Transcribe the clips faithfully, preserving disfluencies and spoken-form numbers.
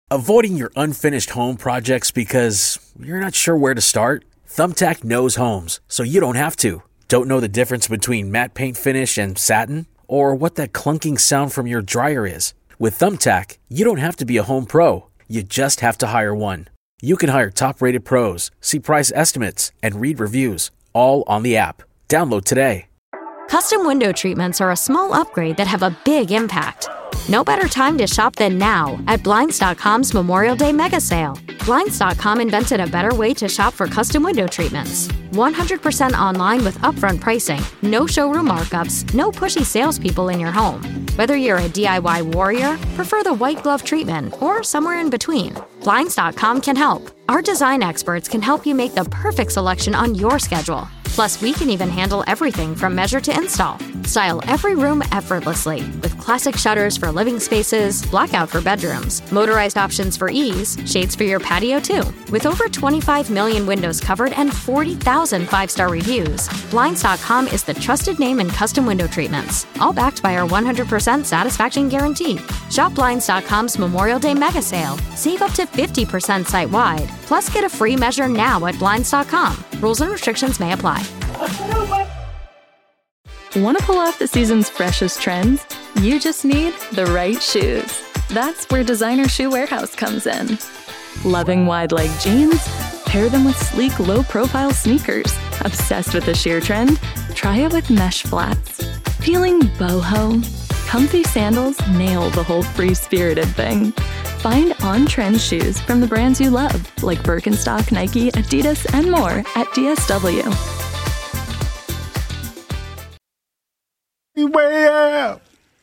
Avoiding your unfinished home projects because you're not sure where to start? Thumbtack knows homes, so you don't have to. Don't know the difference between matte paint finish and satin? Or what that clunking sound from your dryer is? With Thumbtack, you don't have to be a home pro. You just have to hire one. You can hire top-rated pros, see price estimates, and read reviews, all on the app. Download today. Custom window treatments are a small upgrade that have a big impact. No better time to shop than now at Blinds dot com's Memorial Day Mega Sale. Blinds dot com invented a better way to shop for custom window treatments. one hundred percent online with upfront pricing, no showroom markups, no pushy salespeople in your home. Whether you're a D I Y warrior, prefer the white glove treatment, or somewhere in between, Blinds dot com can help. Our design experts can help you make the perfect selection on your schedule. Plus, we can even handle everything from measure to install. Style every room effortlessly with classic shutters for living spaces, blackout for bedrooms, motorized options for ease, shades for your patio too. With over twenty-five million windows covered and forty thousand five-star reviews, Blinds dot com is the trusted name in custom window treatments, all backed by our one hundred percent satisfaction guarantee. Shop Blinds dot com's Memorial Day Mega Sale. Save up to fifty percent site-wide. Plus, get a free measure now at Blinds dot com. Rules and restrictions may apply. Want to pull off the season's freshest trends? You just need the right shoes. That's where Designer Shoe Warehouse comes in. Loving wide leg jeans? Pair them with sleek, low-profile sneakers. Obsessed with the sheer trend? Try it with mesh flats. Feeling boho? Comfy sandals nail the whole free-spirited thing. Find on-trend shoes from the brands you love, like Birkenstock, Nike, Adidas, and more at D S W. Way out.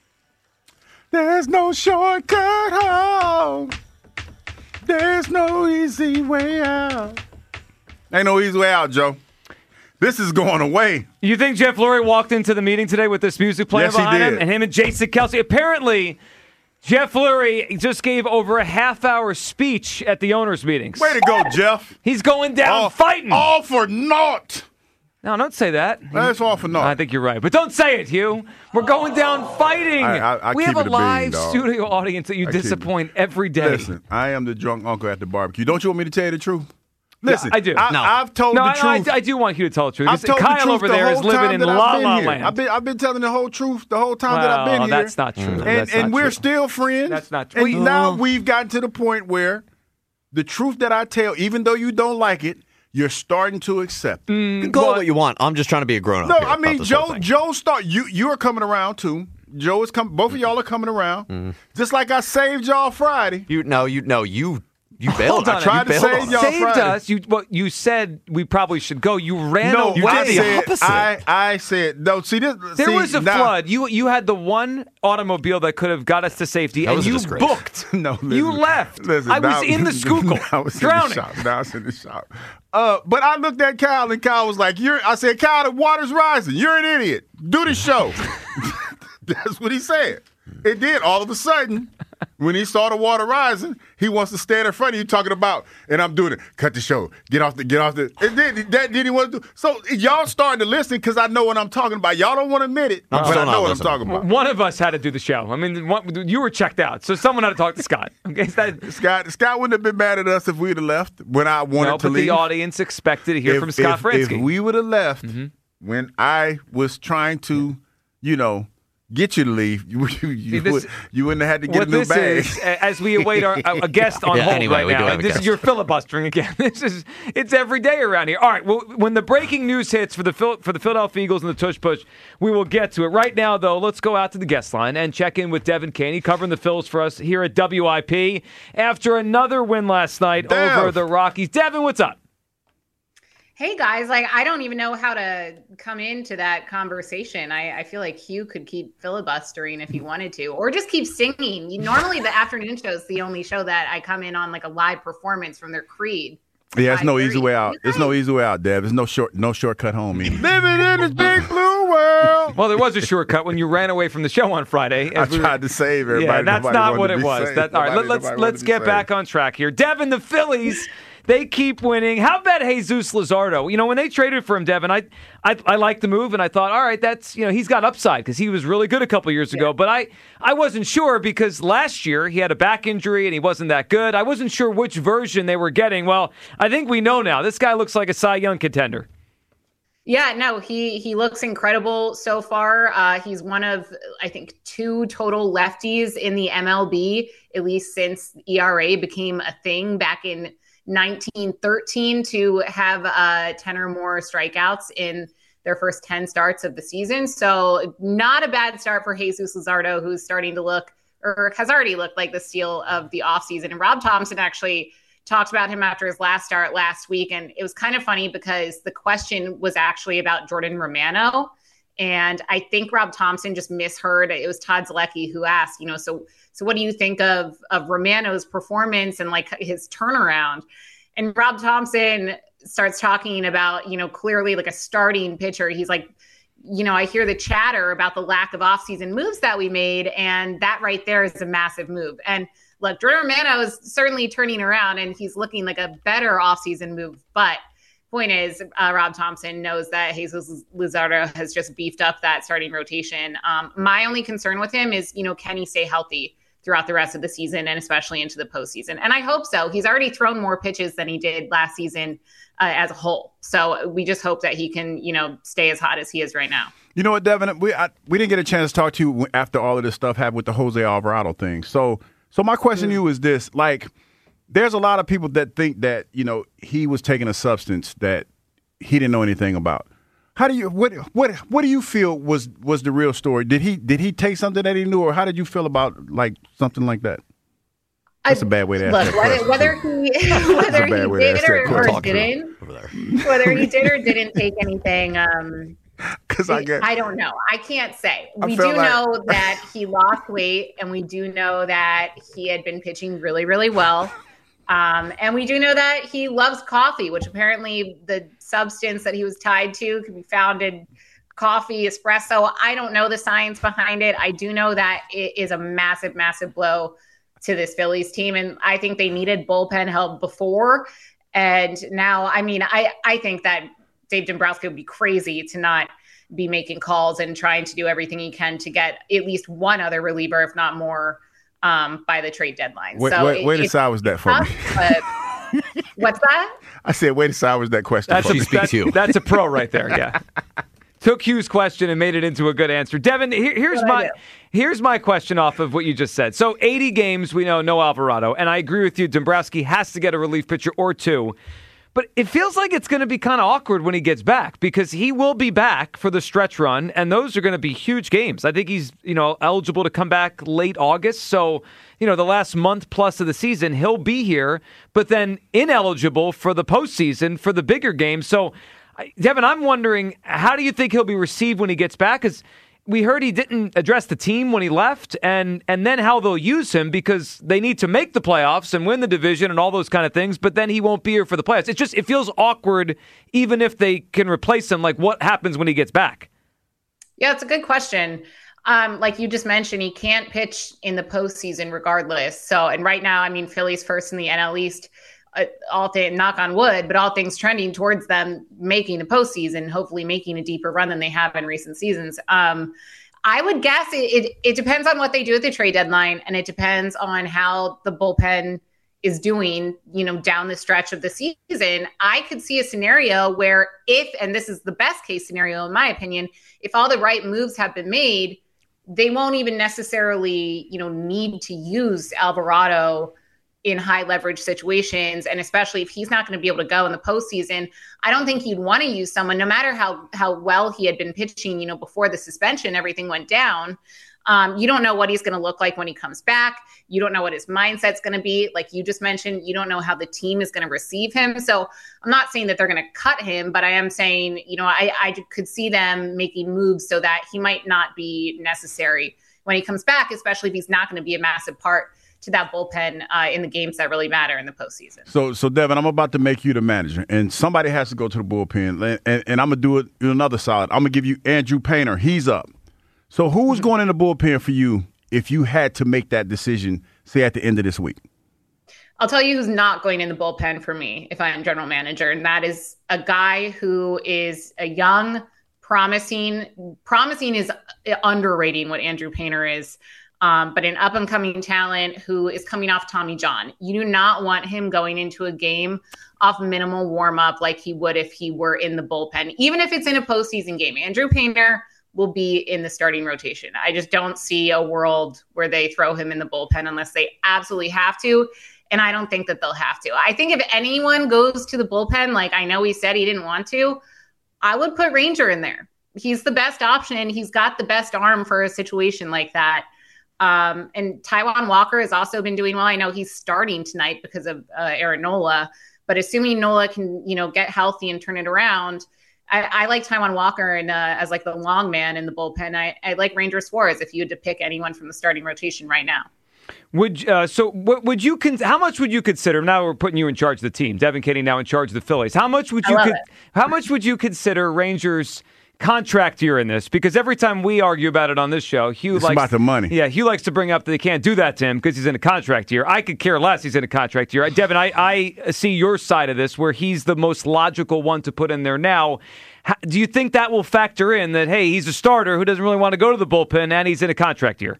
There's no shortcut home. There's no easy way out. Ain't no easy way out, Joe. This is going away. You think Jeff Lurie walked into the meeting today with this music playing yes, behind he him? did. And him and Jason Kelsey. Apparently, Jeff Lurie just gave over a half-hour speech at the owners' meetings. Way to go, Jeff. He's going down all, fighting. All for naught. No, don't say that. That's all for naught. I think you're right. But don't say it, Hugh. We're going down fighting. I, I, I we keep have a it live bean, studio audience that you I keep disappoint every day. Listen, I am the drunk uncle at the barbecue. Don't you want me to tell you the truth? Listen, yeah, I do. I, no. I've told no, the I, truth. I, I do want you to tell the truth. I've told Kyle the truth over the there is whole living time in that La I've been La here. Land. I've been, I've been telling the whole truth the whole time well, that I've been here. that's not true. And, that's and not we're true. still friends. That's not true. And now we've gotten to the point where the truth that I tell, even though you don't like it, you're starting to accept. You can call it what you want. I'm just trying to be a grown up. No, I mean Joe. Joe start. You you are coming around too. Joe is coming. Both of y'all are coming around. Mm. Just like I saved y'all Friday. You no, you no, you you bailed. I tried to save y'all saved Friday. us. You well, you said we probably should go. You ran no, away. You I the said, opposite. I I said no. See this. There see, was a now, flood. You you had the one automobile that could have got us to safety, that and was a you disgrace. booked. No, listen, you left. Listen, I was now, in the Schuylkill, I was drowning. In the shop. Now I was in the shop. Uh, but I looked at Kyle, and Kyle was like, "You're." I said, "Kyle, the water's rising. You're an idiot. Do the show." That's what he said. It did. All of a sudden, when he saw the water rising, he wants to stand in front of you talking about, and I'm doing it. Cut the show. Get off the. Get off the. And then that did he want to do? So y'all starting to listen because I know what I'm talking about. Y'all don't want to admit it, I'm but I know what listening. I'm talking about. One of us had to do the show. I mean, one, you were checked out, so someone had to talk to Scott. Okay, so that, Scott, Scott wouldn't have been mad at us if we'd have left when I wanted no, to but leave. the audience expected to hear if, from Scott if, Fransky. If we would have left mm-hmm. when I was trying to, you know, get you to leave, you, you, you, See, this, would, you wouldn't have had to get what a new this bag. Is, as we await our, a guest on yeah, hold anyway, right we now, do have and a this guest. is your filibustering again. This is it's every day around here. All right, well, when the breaking news hits for the for the Philadelphia Eagles and the Tush Push, we will get to it. Right now, though, let's go out to the guest line and check in with Devin Caney, covering the Phils for us here at W I P after another win last night Dev. over the Rockies. Devin, what's up? Hey guys, like I don't even know how to come into that conversation. I, I feel like Hugh could keep filibustering if he wanted to, or just keep singing. You, normally the afternoon show is the only show that I come in on like a live performance from their creed. Yeah, it's no easy way out. It's no easy way out, Dev. There's no short, no shortcut home. Living in this big blue world. Well, there was a shortcut when you ran away from the show on Friday. I tried to save everybody. Yeah, that's Nobody not wanted what to it be was. saved. That, all right, Nobody- let, let's nobody let's wanted to be get saved. back on track here. Devin, the Phillies, They keep winning. How about Jesus Luzardo? You know, when they traded for him, Devin, I, I, I liked the move, and I thought, all right, that's, you know, he's got upside because he was really good a couple years ago. Yeah. But I, I wasn't sure because last year he had a back injury and he wasn't that good. I wasn't sure which version they were getting. Well, I think we know now. This guy looks like a Cy Young contender. Yeah, no, he he looks incredible so far. Uh, he's one of, I think, two total lefties in the M L B, at least since E R A became a thing back in nineteen thirteen, to have uh, ten or more strikeouts in their first ten starts of the season. So not a bad start for Jesus Luzardo, who's starting to look, or has already looked like the steal of the offseason. And Rob Thompson actually talked about him after his last start last week. And it was kind of funny because the question was actually about Jordan Romano. And I think Rob Thompson just misheard. It was Todd Zielecki who asked, you know, so so what do you think of, of Romano's performance and like his turnaround? And Rob Thompson starts talking about, you know, clearly like a starting pitcher. He's like, you know, I hear the chatter about the lack of offseason moves that we made. And that right there is a massive move. And look, Jordan Romano is certainly turning around and he's looking like a better offseason move. But point is, uh, Rob Thompson knows that Jesus Luzardo has just beefed up that starting rotation. Um, my only concern with him is, you know, can he stay healthy throughout the rest of the season and especially into the postseason? And I hope so. He's already thrown more pitches than he did last season uh, as a whole. So we just hope that he can, you know, stay as hot as he is right now. You know what, Devin? We I, we didn't get a chance to talk to you after all of this stuff happened with the Jose Alvarado thing. So. So my question to you is this, like, there's a lot of people that think that, you know, he was taking a substance that he didn't know anything about. How do you, what, what, what do you feel was, was the real story? Did he, did he take something that he knew, or how did you feel about, like, something like that? That's a bad way to ask Look, that whether, whether he, whether he did or, or didn't, whether he did or didn't take anything, um, Because I get, I don't know. I can't say. I we do like... know that he lost weight, and we do know that he had been pitching really, really well. Um, and we do know that he loves coffee, which apparently the substance that he was tied to can be found in coffee, espresso. I don't know the science behind it. I do know that it is a massive, massive blow to this Phillies team. And I think they needed bullpen help before. And now, I mean, I, I think that Dave Dombrowski would be crazy to not be making calls and trying to do everything he can to get at least one other reliever, if not more, um, by the trade deadline. Wait, so wait, it, wait a second, was that for tough, me? But what's that? I said, wait a second, was that question that's for a, me? That's, you. That's a pro right there, yeah. Took Hugh's question and made it into a good answer. Devin, here, here's What my here's my question off of what you just said. So eighty games, we know no Alvarado, and I agree with you. Dombrowski has to get a relief pitcher or two. But it feels like it's going to be kind of awkward when he gets back because he will be back for the stretch run, and those are going to be huge games. I think he's, you know, eligible to come back late August. So, you know, the last month plus of the season, he'll be here, but then ineligible for the postseason for the bigger games. So, Devin, I'm wondering, how do you think he'll be received when he gets back? Because we heard he didn't address the team when he left, and and then how they'll use him because they need to make the playoffs and win the division and all those kind of things, but then he won't be here for the playoffs. It's just, it feels awkward even if they can replace him. Like, what happens when he gets back? Yeah, it's a good question. Um, like you just mentioned, he can't pitch in the postseason regardless. So, and right now, I mean, Philly's first in the N L East. Uh, all things, knock on wood, but all things trending towards them making the postseason, hopefully making a deeper run than they have in recent seasons. Um, I would guess it, it, it depends on what they do at the trade deadline, and it depends on how the bullpen is doing, you know, down the stretch of the season. I could see a scenario where if, and this is the best case scenario in my opinion, if all the right moves have been made, they won't even necessarily, you know, need to use Alvarado in high leverage situations. And especially if he's not going to be able to go in the postseason, I don't think you'd want to use someone, no matter how, how well he had been pitching, you know, before the suspension, everything went down. Um, you don't know what he's going to look like when he comes back. You don't know what his mindset's going to be. Like you just mentioned, you don't know how the team is going to receive him. So I'm not saying that they're going to cut him, but I am saying, you know, I, I could see them making moves so that he might not be necessary when he comes back, especially if he's not going to be a massive part to that bullpen uh, in the games that really matter in the postseason. So, so Devin, I'm about to make you the manager, and somebody has to go to the bullpen, and, and, and I'm going to do it in another solid. I'm going to give you Andrew Painter. He's up. So who's going in the bullpen for you if you had to make that decision, say, at the end of this week? I'll tell you who's not going in the bullpen for me if I'm general manager, and that is a guy who is a young, promising, promising is underrating what Andrew Painter is, um, but an up-and-coming talent who is coming off Tommy John. You do not want him going into a game off minimal warm-up like he would if he were in the bullpen, even if it's in a postseason game. Andrew Painter will be in the starting rotation. I just don't see a world where they throw him in the bullpen unless they absolutely have to. And I don't think that they'll have to. I think if anyone goes to the bullpen, like I know he said he didn't want to, I would put Ranger in there. He's the best option. He's got the best arm for a situation like that. Um, and Taijuan Walker has also been doing well. I know he's starting tonight because of uh, Aaron Nola, but assuming Nola can, you know, get healthy and turn it around, I, I like Taijuan Walker and uh, as like the long man in the bullpen. I, I like Ranger Suarez if you had to pick anyone from the starting rotation right now. Would uh, so? What would you? Con- how much would you consider? Now we're putting you in charge of the team. Devin Kenney now in charge of the Phillies. How much would you? Con- how much would you consider Rangers' contract year in this? Because every time we argue about it on this show, Hugh it's likes about the money. Yeah, Hugh likes to bring up that they can't do that to him because he's in a contract year. I could care less. He's in a contract year. Devin, I, I see your side of this where he's the most logical one to put in there now. How, do you think that will factor in that? Hey, he's a starter who doesn't really want to go to the bullpen and he's in a contract year.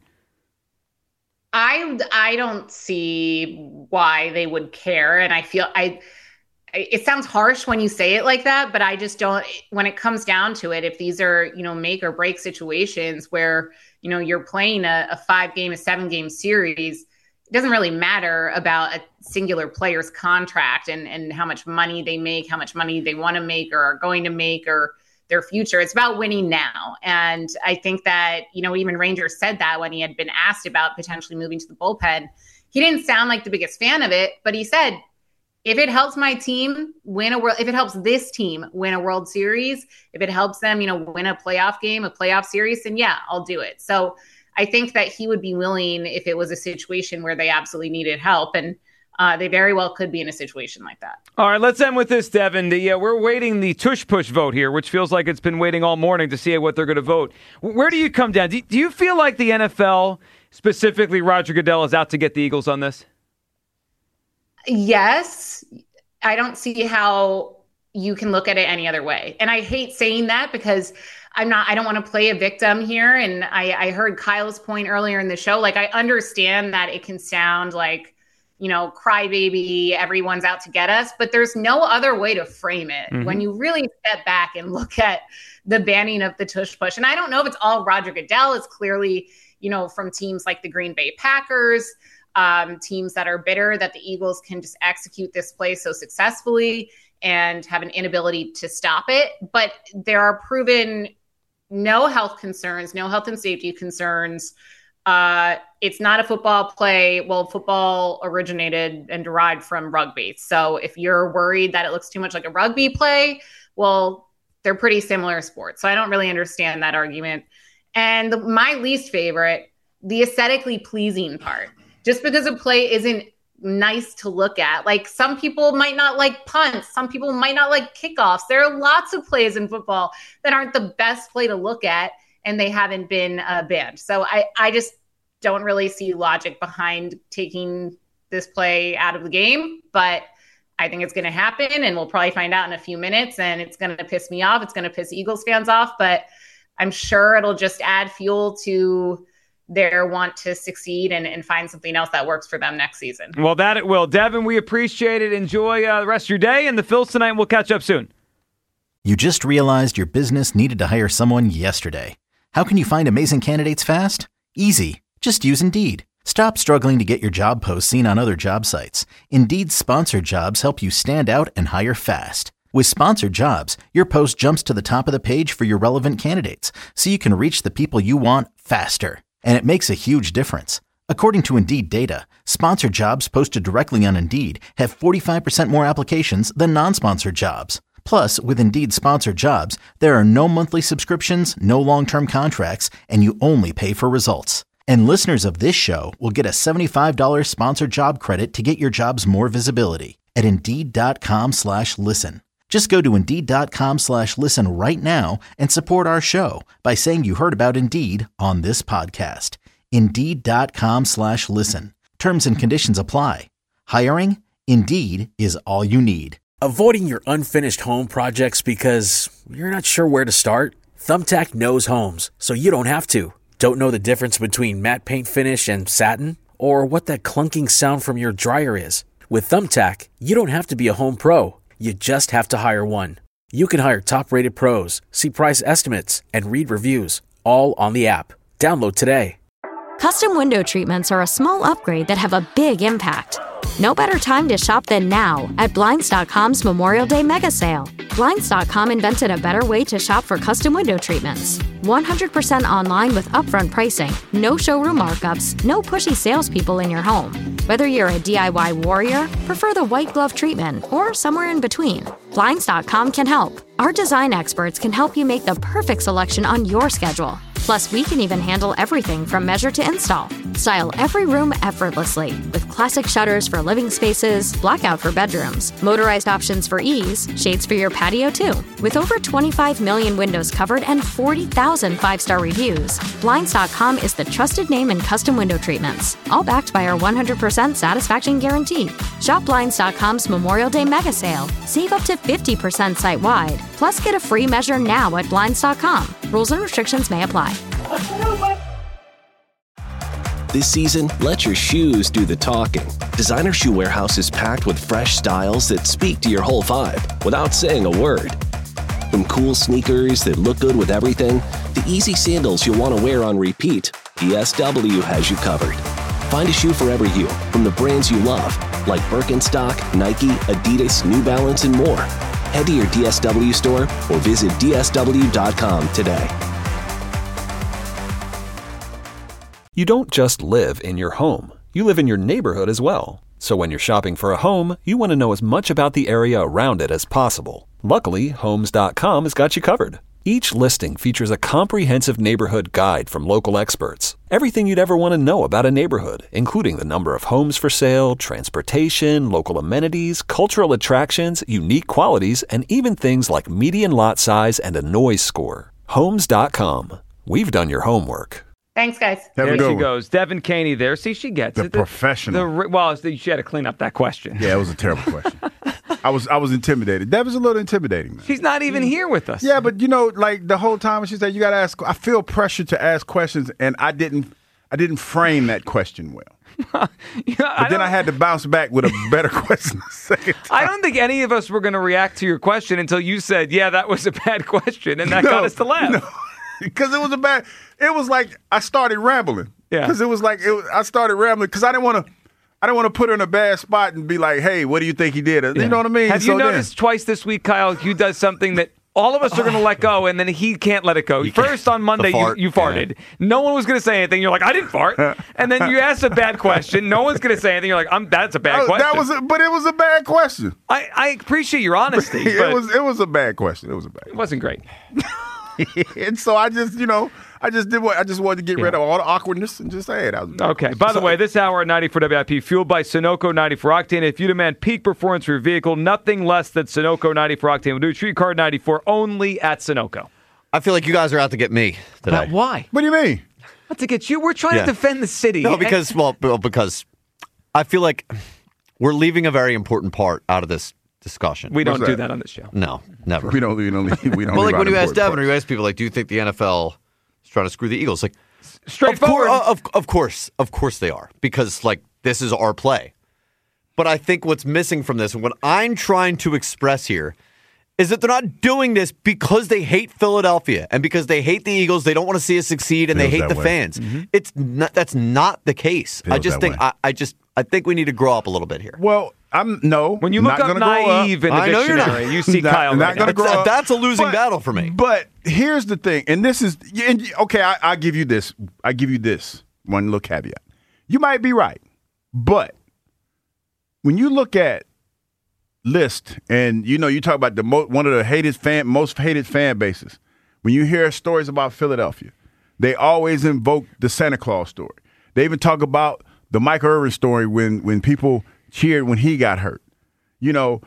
I I don't see why they would care, and I feel I. It sounds harsh when you say it like that, but I just don't. When it comes down to it, if these are you know make or break situations where you know you're playing a, a five game, a seven game series, it doesn't really matter about a singular player's contract and and how much money they make, how much money they want to make or are going to make, or their future. It's about winning now. And I think that, you know, even Rangers said that when he had been asked about potentially moving to the bullpen. He didn't sound like the biggest fan of it, but he said, if it helps my team win a world, if it helps this team win a World Series, if it helps them, you know, win a playoff game, a playoff series, then yeah, I'll do it. So I think that he would be willing if it was a situation where they absolutely needed help. And Uh, they very well could be in a situation like that. All right, let's end with this, Devin. The, uh, we're waiting the tush-push vote here, which feels like it's been waiting all morning to see what they're going to vote. Where do you come down? Do, do you feel like the N F L, specifically Roger Goodell, is out to get the Eagles on this? Yes. I don't see how you can look at it any other way. And I hate saying that because I'm not, I don't want to play a victim here. And I, I heard Kyle's point earlier in the show. Like, I understand that it can sound like, you know, crybaby, everyone's out to get us, but there's no other way to frame it. Mm-hmm. When you really step back and look at the banning of the tush push. And I don't know if it's all Roger Goodell. It's clearly, you know, from teams like the Green Bay Packers, um, teams that are bitter that the Eagles can just execute this play so successfully and have an inability to stop it. But there are proven no health concerns, no health and safety concerns. Uh, it's not a football play. Well, football originated and derived from rugby. So if you're worried that it looks too much like a rugby play, well, they're pretty similar sports. So I don't really understand that argument. And the, my least favorite, the aesthetically pleasing part. Just because a play isn't nice to look at. Like, some people might not like punts. Some people might not like kickoffs. There are lots of plays in football that aren't the best play to look at, and they haven't been uh, banned. So I, I just don't really see logic behind taking this play out of the game, but I think it's going to happen, and we'll probably find out in a few minutes, and it's going to piss me off. It's going to piss Eagles fans off, but I'm sure it'll just add fuel to their want to succeed and, and find something else that works for them next season. Well, that it will. Devin, we appreciate it. Enjoy uh, the rest of your day, and the Phils tonight. We'll catch up soon. You just realized your business needed to hire someone yesterday. How can you find amazing candidates fast? Easy. Just use Indeed. Stop struggling to get your job posts seen on other job sites. Indeed's sponsored jobs help you stand out and hire fast. With sponsored jobs, your post jumps to the top of the page for your relevant candidates, so you can reach the people you want faster. And it makes a huge difference. According to Indeed data, sponsored jobs posted directly on Indeed have forty-five percent more applications than non-sponsored jobs. Plus, with Indeed sponsored jobs, there are no monthly subscriptions, no long-term contracts, and you only pay for results. And listeners of this show will get a seventy-five dollars sponsored job credit to get your jobs more visibility at Indeed.com slash listen. Just go to Indeed.com slash listen right now and support our show by saying you heard about Indeed on this podcast. Indeed.com slash listen. Terms and conditions apply. Hiring? Indeed is all you need. Avoiding your unfinished home projects because you're not sure where to start? Thumbtack knows homes, so you don't have to. Don't know the difference between matte paint finish and satin? Or what that clunking sound from your dryer is? With Thumbtack, you don't have to be a home pro. You just have to hire one. You can hire top-rated pros, see price estimates, and read reviews, all on the app. Download today. Custom window treatments are a small upgrade that have a big impact. No better time to shop than now at Blinds dot com's Memorial Day mega sale. Blinds dot com invented a better way to shop for custom window treatments. one hundred percent online with upfront pricing, no showroom markups, no pushy salespeople in your home. Whether you're a D I Y warrior, prefer the white glove treatment, or somewhere in between, Blinds dot com can help. Our design experts can help you make the perfect selection on your schedule. Plus, we can even handle everything from measure to install. Style every room effortlessly with classic shutters for living spaces, blackout for bedrooms, motorized options for ease, shades for your patio too. With over twenty-five million windows covered and forty thousand five-star reviews, Blinds dot com is the trusted name in custom window treatments, all backed by our one hundred percent satisfaction guarantee. Shop Blinds dot com's Memorial Day mega sale. Save up to fifty percent site-wide. Plus, get a free measure now at Blinds dot com. Rules and restrictions may apply. This season, let your shoes do the talking. Designer Shoe Warehouse is packed with fresh styles that speak to your whole vibe without saying a word. From cool sneakers that look good with everything, to easy sandals you'll want to wear on repeat, D S W has you covered. Find a shoe for every you from the brands you love, like Birkenstock, Nike, Adidas, New Balance, and more. Head to your D S W store or visit D S W dot com today. You don't just live in your home. You live in your neighborhood as well. So when you're shopping for a home, you want to know as much about the area around it as possible. Luckily, Homes dot com has got you covered. Each listing features a comprehensive neighborhood guide from local experts. Everything you'd ever want to know about a neighborhood, including the number of homes for sale, transportation, local amenities, cultural attractions, unique qualities, and even things like median lot size and a noise score. Homes dot com. We've done your homework. Thanks, guys. Have a There good she one. goes. Devin Caney there. See, she gets The it. professional. The, well, she had to clean up that question. Yeah, it was a terrible question. I was I was intimidated. That was a little intimidating, man. She's not even here with us. Yeah, but you know, like the whole time she said, you got to ask. I feel pressure to ask questions, and I didn't. I didn't frame that question well. Yeah, But I then I don't- had to bounce back with a better question the second time. I don't think any of us were going to react to your question until you said, yeah, that was a bad question, and that got us to laugh. Because it was a bad. It was like I started rambling. Yeah. Because it was like it was, I started rambling because I didn't want to. I didn't want to put her in a bad spot and be like, "Hey, what do you think he did?" You know what I mean? Have you So then- noticed twice this week, Kyle, you does something that all of us are going to let go, and then he can't let it go. First on Monday, you, fart, you farted. No one was going to say anything. You're like, I didn't fart. And then you asked a bad question. No one's going to say anything. You're like, I'm. That's a bad Oh, question. that was, a, but it was a bad question. I, I appreciate your honesty, but it was, it was a bad question. It was a bad. it wasn't great. And so I just, you know, I just did what I just wanted to get rid of all the awkwardness and just say it. I was, Okay. By the way, this hour at ninety-four W I P, fueled by Sunoco ninety-four Octane. If you demand peak performance for your vehicle, nothing less than Sunoco ninety-four Octane will do. Treat card ninety-four only at Sunoco. I feel like you guys are out to get me today. But why? What do you mean? Not to get you. We're trying Yeah. to defend the city. No, because well, well, because I feel like we're leaving a very important part out of this discussion. we don't What's do that? that on this show. no, never. We don't. We don't. We don't. well, leave like when out you ask important Devin or parts. you ask people, like, do you think the N F L is trying to screw the Eagles? Like, Straightforward. Of, cour- of, of course, of course they are, because like this is our play. But I think what's missing from this, and what I'm trying to express here, is that they're not doing this because they hate Philadelphia and because they hate the Eagles. They don't want to see us succeed, and Feels they hate that the way. fans. It's not, that's not the case. I Feels just that think way. I, I just I think we need to grow up a little bit here. Well, I'm no. When you look not up gonna grow up. naive in the I know you're not. dictionary, you see Not- Kyle. not right gonna now. grow up. That's a losing But- battle for me. But here's the thing, and this is and, okay. I, I give you this. I give you this one little caveat. You might be right, but when you look at list and you know you talk about the mo- one of the hated fan, most hated fan bases. When you hear stories about Philadelphia, they always invoke the Santa Claus story. They even talk about the Michael Irvin story when when people cheered when he got hurt. You know,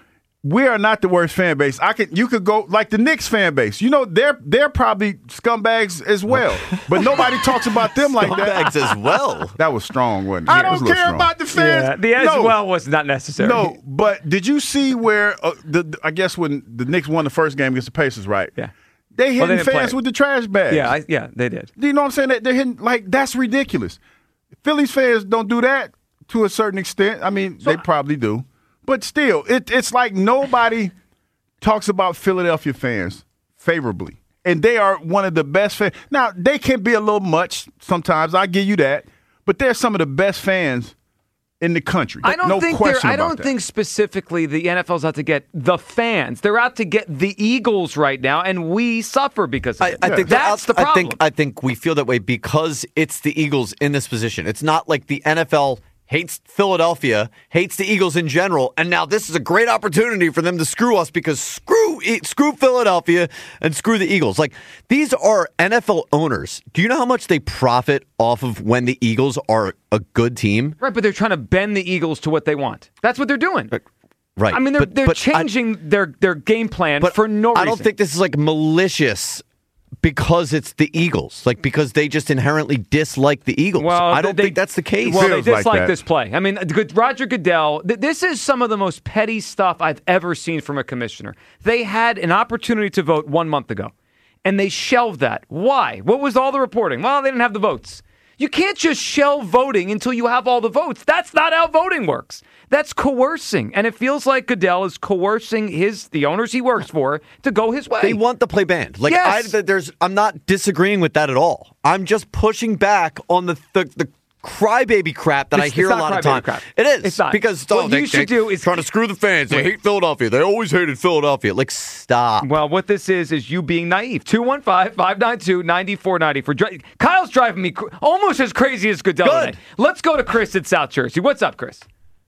we are not the worst fan base. I could you could go like the Knicks fan base. You know, they're they're probably scumbags as well. But nobody talks about them like that. Scumbags as well. That was strong, wasn't it? I It don't was a little care strong. about the fans. Yeah, the as No. well was not necessary. No, but did you see where uh, the I guess when the Knicks won the first game against the Pacers, right? Yeah. They Well, hitting they didn't play fans it. with the trash bags. Yeah, I, yeah, they did. Do you know what I'm saying? That they're hitting like that's ridiculous. Phillies fans don't do that to a certain extent. I mean, they probably do, but still, it, it's like nobody talks about Philadelphia fans favorably, and they are one of the best fans. Now they can be a little much sometimes. I give you that, but they're some of the best fans in the country. I don't no think they're, question I about don't that. think specifically the N F L's out to get the fans. They're out to get the Eagles right now, and we suffer because of I, it. I think that's the problem. I think I think we feel that way because it's the Eagles in this position. It's not like the N F L hates Philadelphia, hates the Eagles in general, and now this is a great opportunity for them to screw us because screw screw Philadelphia and screw the Eagles. Like, these are N F L owners. Do you know how much they profit off of when the Eagles are a good team? Right, but they're trying to bend the Eagles to what they want. That's what they're doing. Right. I mean, they're But- they're but I- changing their their game plan But for no reason. I don't think this is like malicious because it's the Eagles, like because they just inherently dislike the Eagles. Well, I don't they- think that's the case. Well, they Feels like dislike that. this play. I mean, good- Roger Goodell, th- this is some of the most petty stuff I've ever seen from a commissioner. They had an opportunity to vote one month ago, and they shelved that. Why? What was all the reporting? Well, they didn't have the votes. You can't just shelve voting until you have all the votes. That's not how voting works. That's coercing, and it feels like Goodell is coercing his the owners he works for to go his way. They want the play banned. Like Yes. I, there's, I'm not disagreeing with that at all. I'm just pushing back on the the, the crybaby crap that It's- I hear it's a not lot of crybaby time. crap. It is. It's not. Because What oh, they, you should they do is- trying to screw the fans. They hate Philadelphia. They always hated Philadelphia. Like, stop. Well, what this is is you being naive. two one five, five nine two, nine four nine zero. For dri- Kyle's driving me cr- almost as crazy as Goodell Good. today. Let's go to Chris in South Jersey. What's up, Chris?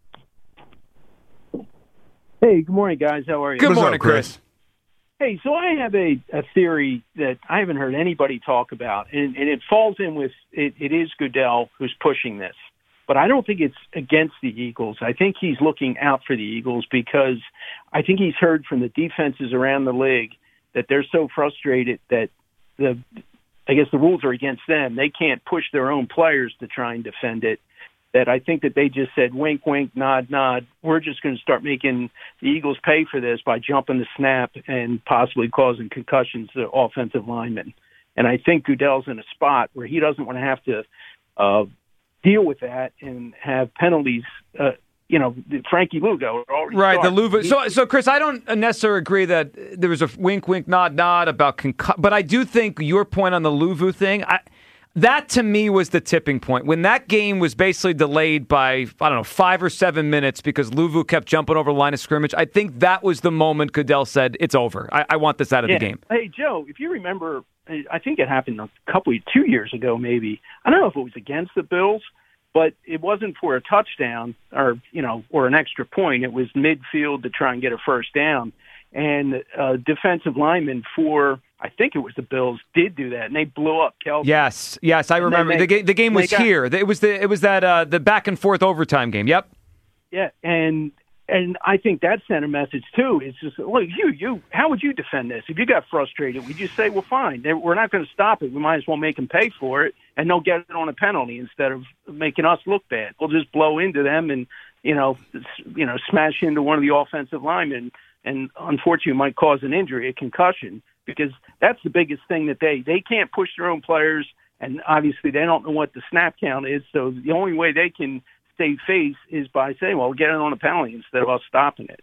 Hey, good morning, guys. How are you? Good What's up, morning, Chris. Hey, so I have a, a theory that I haven't heard anybody talk about, and, and it falls in with it, it is Goodell who's pushing this. But I don't think it's against the Eagles. I think he's looking out for the Eagles because I think he's heard from the defenses around the league that they're so frustrated that the I guess the rules are against them. They can't push their own players to try and defend it. That I think that they just said, wink, wink, nod, nod. We're just going to start making the Eagles pay for this by jumping the snap and possibly causing concussions to offensive linemen. And I think Goodell's in a spot where he doesn't want to have to uh, deal with that and have penalties. Uh, you know, Frankie Lugo already Right, the started. Louva. He- So, so Chris, I don't necessarily agree that there was a wink, wink, nod, nod about concu- but I do think your point on the Louvu thing, I, that to me was the tipping point. When that game was basically delayed by, I don't know, five or seven minutes because Louvu kept jumping over the line of scrimmage, I think that was the moment Goodell said, it's over. I, I want this out of Yeah. the game. Hey, Joe, if you remember, I think it happened a couple, two years ago maybe. I don't know if it was against the Bills, but it wasn't for a touchdown or, you know, or an extra point. It was midfield to try and get a first down. And uh, defensive lineman for, I think it was the Bills, did do that, and they blew up Kelvin. Yes, yes, I And then remember. they- the, ga- the game they was got- here. It was the it was that uh, the back and forth overtime game. Yep. Yeah, and and I think that sent a message too. It's just, look, you, you, how would you defend this? If you got frustrated, would you say, well, fine, they- we're not going to stop it. We might as well make them pay for it, and they'll get it on a penalty instead of making us look bad. We'll just blow into them and, you know, s- you know, smash into one of the offensive linemen, and unfortunately might cause an injury, a concussion, because that's the biggest thing that they, they can't push their own players, and obviously they don't know what the snap count is, so the only way they can save face is by saying, well, get it on a penalty instead of us stopping it.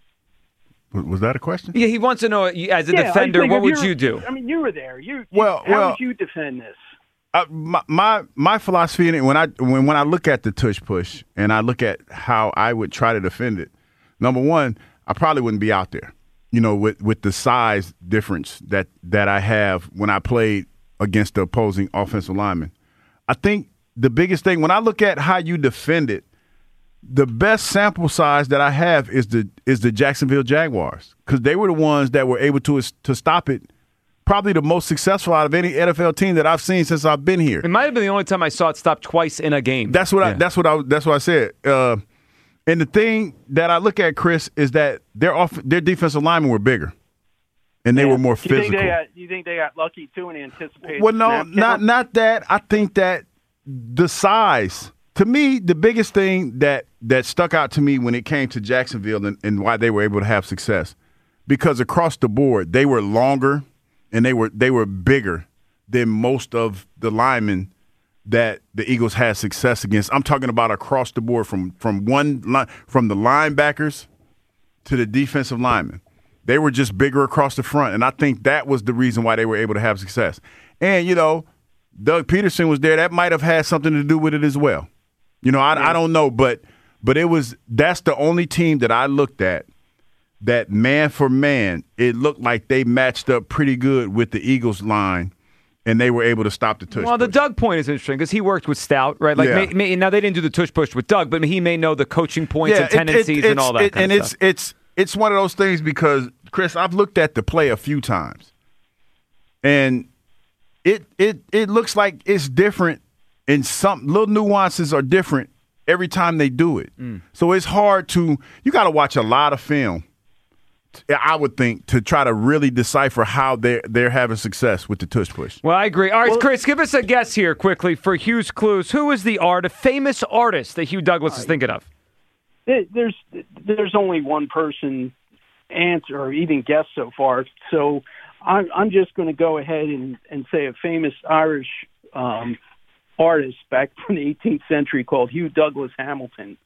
Was that a question? Yeah, he wants to know, as a Yeah, defender, I think what if would you're- you do? I mean, you were there. You, you Well, how well- would you defend this? Uh, my, my my philosophy in it, when I when when I look at the tush push and I look at how I would try to defend it, number one, I probably wouldn't be out there, you know, with, with the size difference that that I have when I played against the opposing offensive lineman. I think the biggest thing when I look at how you defend it, the best sample size that I have is the is the Jacksonville Jaguars, because they were the ones that were able to to stop it. Probably the most successful out of any N F L team that I've seen since I've been here. It might have been the only time I saw it stop twice in a game. That's what I. Yeah. That's what I. That's what I said. Uh, And the thing that I look at, Chris, is that their off their defensive linemen were bigger, and they Yeah. were more Do you physical. think they got, you think they got lucky too and anticipated? Well, no, snap not count? not that. I think that the size. To me, the biggest thing that that stuck out to me when it came to Jacksonville and, and why they were able to have success, because across the board they were longer and they were they were bigger than most of the linemen that the Eagles had success against. I'm talking about across the board, from from one line, from the linebackers to the defensive linemen. They were just bigger across the front, and I think that was the reason why they were able to have success. And, you know, Doug Peterson was there. That might have had something to do with it as well. You know, I, I don't know, but but it was that's the only team that I looked at that man for man, it looked like they matched up pretty good with the Eagles line, and they were able to stop the tush Well, the push. Doug point is interesting because he worked with Stout, right? Like, Yeah. may, may, now they didn't do the tush push with Doug, but he may know the coaching points and it- it- tendencies and all that it's- kind and of stuff. it's it's it's one of those things because, Chris, I've looked at the play a few times, and it it it looks like it's different, and some little nuances are different every time they do it. Mm. So it's hard to you got to watch a lot of film, I would think, to try to really decipher how they're they're having success with the tush push. Well, I agree. All right, Chris, give us a guess here quickly for Hugh's clues. Who is the art, a famous artist that Hugh Douglas is thinking of? It- There's there's only one person answer or even guess so far. So I'm I'm just going to go ahead and, and say a famous Irish um, artist back from the eighteenth century called Hugh Douglas Hamilton.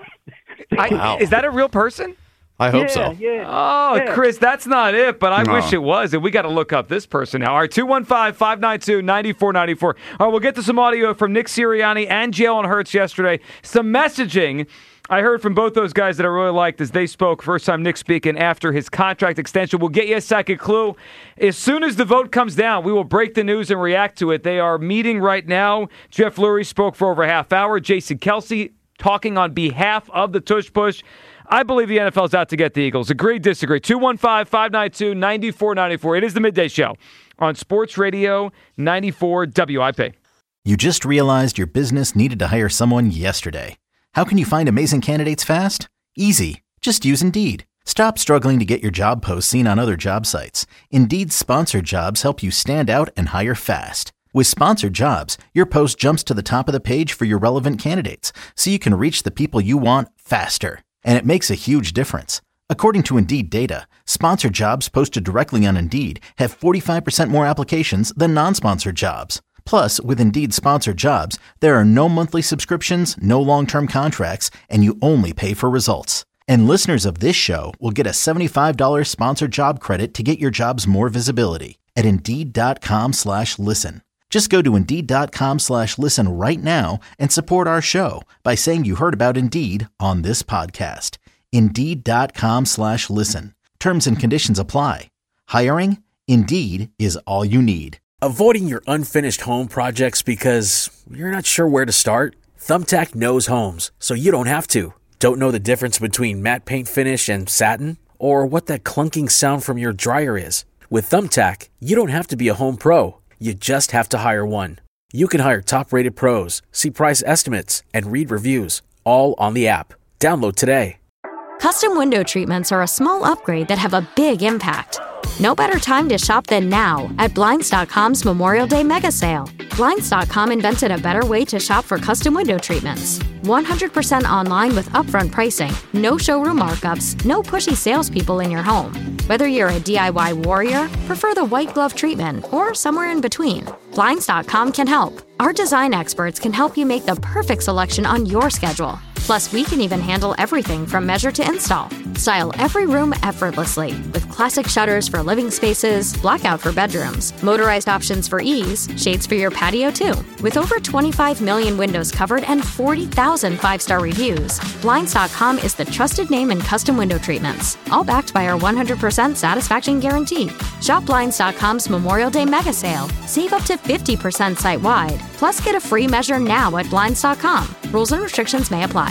I, Wow. Is that a real person? I hope yeah, so. Yeah. Oh, Yeah. Chris, that's not it, but I No. wish it was, and we got to look up this person now. All right, two one five, five nine two, nine four nine four. All right, we'll get to some audio from Nick Sirianni and Jalen Hurts yesterday. Some messaging I heard from both those guys that I really liked as they spoke. First time Nick speaking after his contract extension. We'll get you a second clue. As soon as the vote comes down, we will break the news and react to it. They are meeting right now. Jeff Lurie spoke for over a half hour. Jason Kelsey talking on behalf of the tush push. I believe the N F L is out to get the Eagles. Agree, disagree. two one five, five nine two, nine four nine four. It is the Midday Show on Sports Radio ninety-four W I P. You just realized your business needed to hire someone yesterday. How can you find amazing candidates fast? Easy. Just use Indeed. Stop struggling to get your job posts seen on other job sites. Indeed's sponsored jobs help you stand out and hire fast. With sponsored jobs, your post jumps to the top of the page for your relevant candidates, so you can reach the people you want faster. And it makes a huge difference. According to Indeed data, sponsored jobs posted directly on Indeed have forty-five percent more applications than non-sponsored jobs. Plus, with Indeed sponsored jobs, there are no monthly subscriptions, no long-term contracts, and you only pay for results. And listeners of this show will get a seventy-five dollars sponsored job credit to get your jobs more visibility at Indeed.com slash listen. Just go to Indeed.com slash listen right now and support our show by saying you heard about Indeed on this podcast. Indeed.com slash listen. Terms and conditions apply. Hiring? Indeed is all you need. Avoiding your unfinished home projects because you're not sure where to start? Thumbtack knows homes, so you don't have to. Don't know the difference between matte paint finish and satin? Or what that clunking sound from your dryer is? With Thumbtack, you don't have to be a home pro. You just have to hire one. You can hire top-rated pros, see price estimates, and read reviews, all on the app. Download today. Custom window treatments are a small upgrade that have a big impact. No better time to shop than now at Blinds dot com's Memorial Day mega sale. Blinds dot com invented a better way to shop for custom window treatments. one hundred percent online with upfront pricing, no showroom markups, no pushy salespeople in your home. Whether you're a D I Y warrior, prefer the white glove treatment, or somewhere in between, Blinds dot com can help. Our design experts can help you make the perfect selection on your schedule. Plus, we can even handle everything from measure to install. Style every room effortlessly with classic shutters for living spaces, blackout for bedrooms, motorized options for ease, shades for your patio too. With over twenty-five million windows covered and forty thousand five-star reviews, Blinds dot com is the trusted name in custom window treatments, all backed by our one hundred percent satisfaction guarantee. Shop Blinds dot com's Memorial Day mega sale. Save up to fifty percent site-wide. Plus, get a free measure now at Blinds dot com. Rules and restrictions may apply.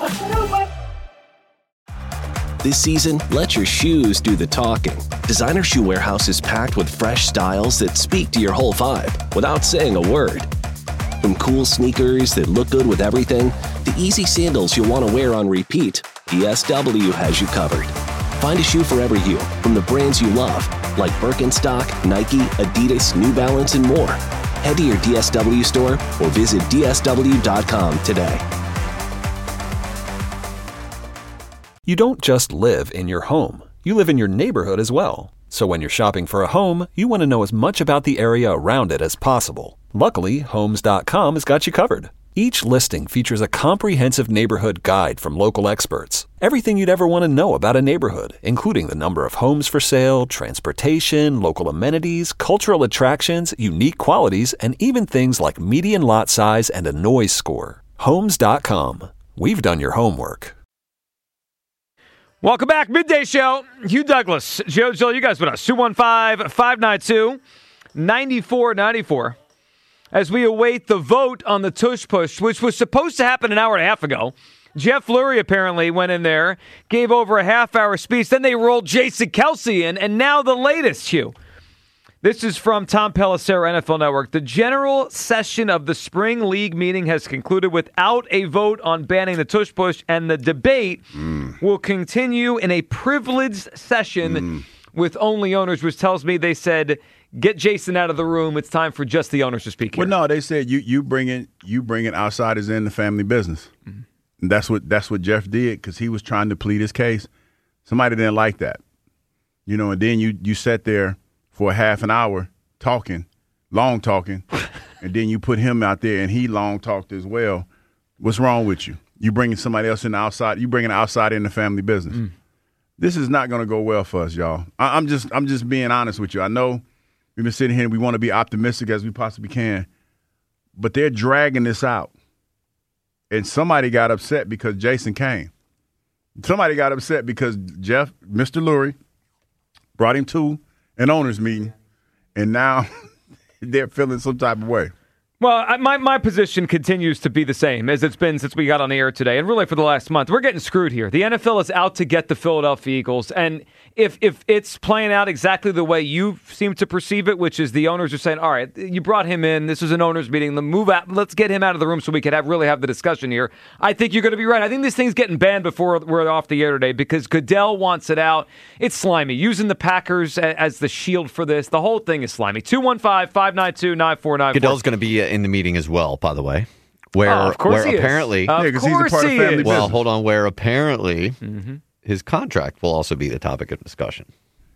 This season, let your shoes do the talking. Designer Shoe Warehouse is packed with fresh styles that speak to your whole vibe without saying a word. From cool sneakers that look good with everything, to easy sandals you'll want to wear on repeat, D S W has you covered. Find a shoe for every you from the brands you love, like Birkenstock, Nike, Adidas, New Balance, and more. Head to your D S W store or visit D S W dot com today. You don't just live in your home. You live in your neighborhood as well. So when you're shopping for a home, you want to know as much about the area around it as possible. Luckily, Homes dot com has got you covered. Each listing features a comprehensive neighborhood guide from local experts. Everything you'd ever want to know about a neighborhood, including the number of homes for sale, transportation, local amenities, cultural attractions, unique qualities, and even things like median lot size and a noise score. Homes dot com. We've done your homework. Welcome back. Midday Show. Hugh Douglas, Joe Gill, you guys with us. two one five, five nine two, nine four nine four. As we await the vote on the tush push, which was supposed to happen an hour and a half ago. Jeff Lurie apparently went in there, gave over a half-hour speech. Then they rolled Jason Kelce in, and now the latest, Hugh. This is from Tom Pelissero, N F L Network. The general session of the spring league meeting has concluded without a vote on banning the tush push, and the debate mm. will continue in a privileged session mm. with only owners, which tells me they said, get Jason out of the room. It's time for just the owners to speak here. Well, no, they said you you bringing you bringing outsiders in the family business. Mm-hmm. And that's what that's what Jeff did because he was trying to plead his case. Somebody didn't like that, you know. And then you you sat there for a half an hour talking, long talking, and then you put him out there and he long talked as well. What's wrong with you? You bringing somebody else in the outside. You bringing an outsider in the family business. Mm. This is not going to go well for us, y'all. I, I'm just I'm just being honest with you. I know. We've been sitting here and we want to be optimistic as we possibly can, but they're dragging this out. And somebody got upset because Jason came. Somebody got upset because Jeff, Mister Lurie, brought him to an owners meeting, and now they're feeling some type of way. Well, I, my, my position continues to be the same as it's been since we got on the air today, and really for the last month. We're getting screwed here. The N F L is out to get the Philadelphia Eagles, and if if it's playing out exactly the way you seem to perceive it, which is the owners are saying, all right, you brought him in, this is an owners meeting, the move out, let's get him out of the room so we can have really have the discussion here. I think you're going to be right. I think this thing's getting banned before we're off the air today because Goodell wants it out. It's slimy. Using the Packers as the shield for this, the whole thing is slimy. two one five, five nine two, nine four nine four. Goodell's going to be in the meeting as well, by the way. Where, oh, of course where he apparently, is. Of yeah, course he's a part he of family is. business. Well, hold on. Where apparently mm-hmm. his contract will also be the topic of discussion.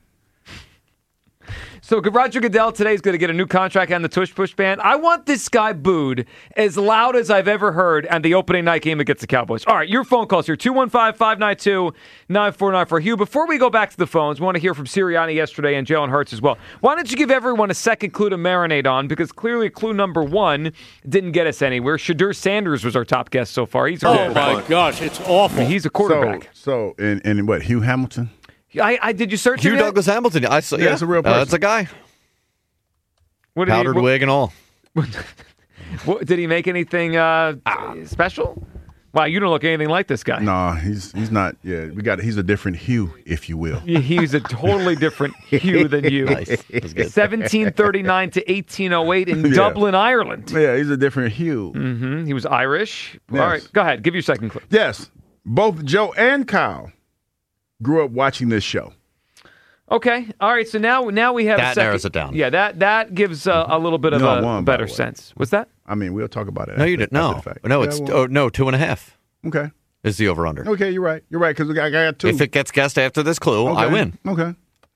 So Roger Goodell today is going to get a new contract on the tush push ban. I want this guy booed as loud as I've ever heard on the opening night game against the Cowboys. All right, your phone calls here, two one five, five nine two, nine four nine four. Hugh, before we go back to the phones, we want to hear from Sirianni yesterday and Jalen Hurts as well. Why don't you give everyone a second clue to marinate on? Because clearly clue number one didn't get us anywhere. Shadur Sanders was our top guest so far. He's a oh, my gosh, it's awful. I mean, he's a quarterback. So, so and, and what, Hugh Hamilton? I, I Did you search Hugh him yet? Douglas Hamilton. I saw, yeah, yeah, it's a real person. Uh, it's a guy. What did Powdered he, what, wig and all. what, did he make anything uh, special? Wow, you don't look anything like this guy. No, he's he's not. Yeah, we got. He's a different Hugh, if you will. He's a totally different Hugh than you. Nice. That's good. seventeen thirty-nine to eighteen oh eight in Yeah. Dublin, Ireland. Yeah, he's a different Hugh. Mm-hmm. He was Irish. Yes. All right, go ahead. Give your second clip. Yes, both Joe and Kyle grew up watching this show. Okay. All right. So now, now we have That a second. narrows it down. Yeah, that that gives uh, a little bit of You know I a won, by better the way. sense. What's that? I mean, we'll talk about it. No, after, you didn't. No, after the fact. no, Yeah, it's well, oh, no two and a half okay. is the over under. Okay, you're right. You're right because I got two. If it gets guessed after this clue, okay. I win. Okay.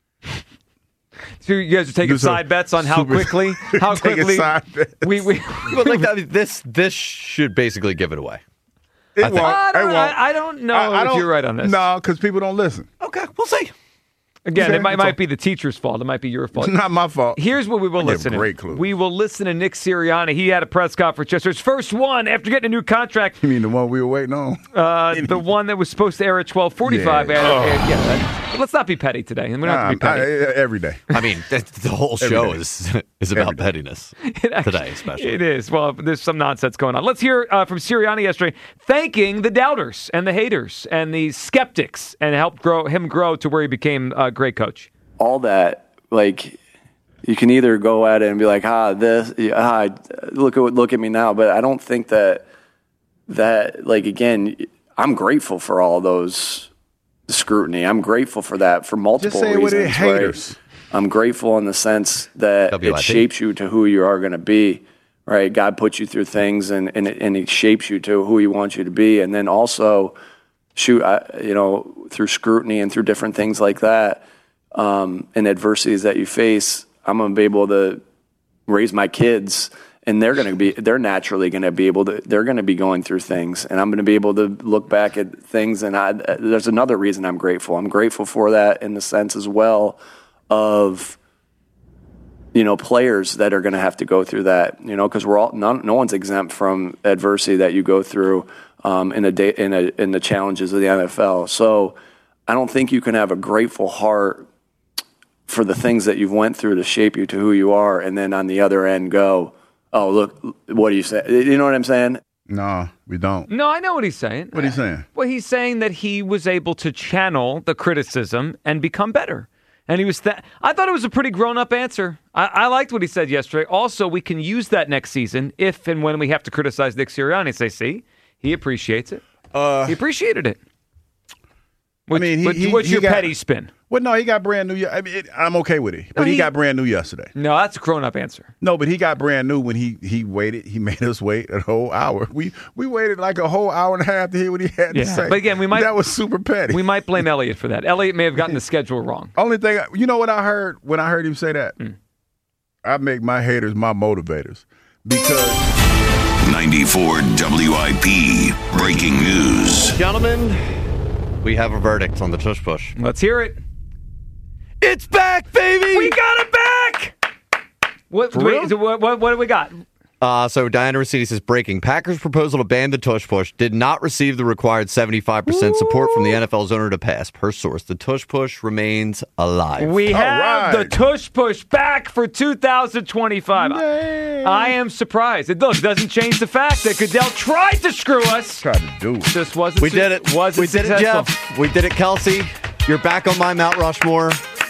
So you guys are taking Do some side bets on how super- quickly, how Taking quickly side bets. we we. But like that, this this should basically give it away. It I think- won't. I It don't, won't. I, I don't know I, I if don't, you're right on this. No, because people don't listen. Okay, we'll see. Again, Okay, it might, that's all. might be the teacher's fault. It might be your fault. It's not my fault. Here's what we will I give listen great to. clues. We will listen to Nick Sirianni. He had a press conference yesterday. His first one after getting a new contract. You mean the one we were waiting on? Uh, the one that was supposed to air at twelve forty-five. Yeah. And, Oh. and, yeah, that- but let's not be petty today. And we don't have to be Nah, petty. I- I- every day. I mean, the, the whole Every show day. is is about Every day. pettiness It actually- today, especially. It is. Well, there's some nonsense going on. Let's hear uh, from Sirianni yesterday, thanking the doubters and the haters and the skeptics, and helped grow him grow to where he became a great coach. All that, like, you can either go at it and be like, ah, this, ah, look at look at me now. But I don't think that that like again, I'm grateful for all those scrutiny. I'm grateful for that for multiple Just say reasons. It with it, haters. Right? I'm grateful in the sense that W I P. it shapes you to who you are going to be. Right? God puts you through things, and and it, and He shapes you to who He wants you to be. And then also, shoot, I, you know, through scrutiny and through different things like that, um, and adversities that you face, I'm going to be able to raise my kids, and they're going to be, they're naturally going to be able to, they're going to be going through things, and I'm going to be able to look back at things. And I, there's another reason I'm grateful. I'm grateful for that in the sense as well of, you know, players that are going to have to go through that, you know, because we're all, none, no one's exempt from adversity that you go through um, in a day, in a, in the challenges of the N F L. So I don't think you can have a grateful heart for the things that you've went through to shape you to who you are, and then on the other end go, oh, look, what do you say? You know what I'm saying? No, we don't. No, I know what he's saying. What are you saying? Well, he's saying that he was able to channel the criticism and become better. And he was th- I thought it was a pretty grown-up answer. I-, I liked what he said yesterday. Also, we can use that next season if and when we have to criticize Nick Sirianni. Say, see, he appreciates it. Uh, he appreciated it. Which, I mean, he, what, he, what's he your got, petty spin? Well, no, he got brand new. I mean, it, I'm okay with it, but No, he, he- got brand new yesterday. No, that's a grown-up answer. No, but he got brand new when he he waited. He made us wait a whole hour. We we waited like a whole hour and a half to hear what he had Yeah, to say. but again, we might that was super petty. We might blame Elliott for that. Elliott may have gotten the schedule wrong. Only thing, you know what I heard when I heard him say that? Mm. I make my haters my motivators because ninety-four W I P breaking news. Gentlemen, we have a verdict on the tush push. Let's hear it. It's back, baby! We got it back! What, For wait, real? so what, what, what do we got? Uh, so Diana Rossetti says, breaking. Packers' proposal to ban the tush push did not receive the required seventy-five percent support from the N F L's owner to pass. Per source, the tush push remains alive. We All have right. the tush push back for two thousand twenty-five. Yay. I am surprised. It look doesn't change the fact that Goodell tried to screw us. tried to do it. Just wasn't. We su- did it. Wasn't we did successful. it, Jeff. We did it, Kelsey. You're back on my Mount Rushmore.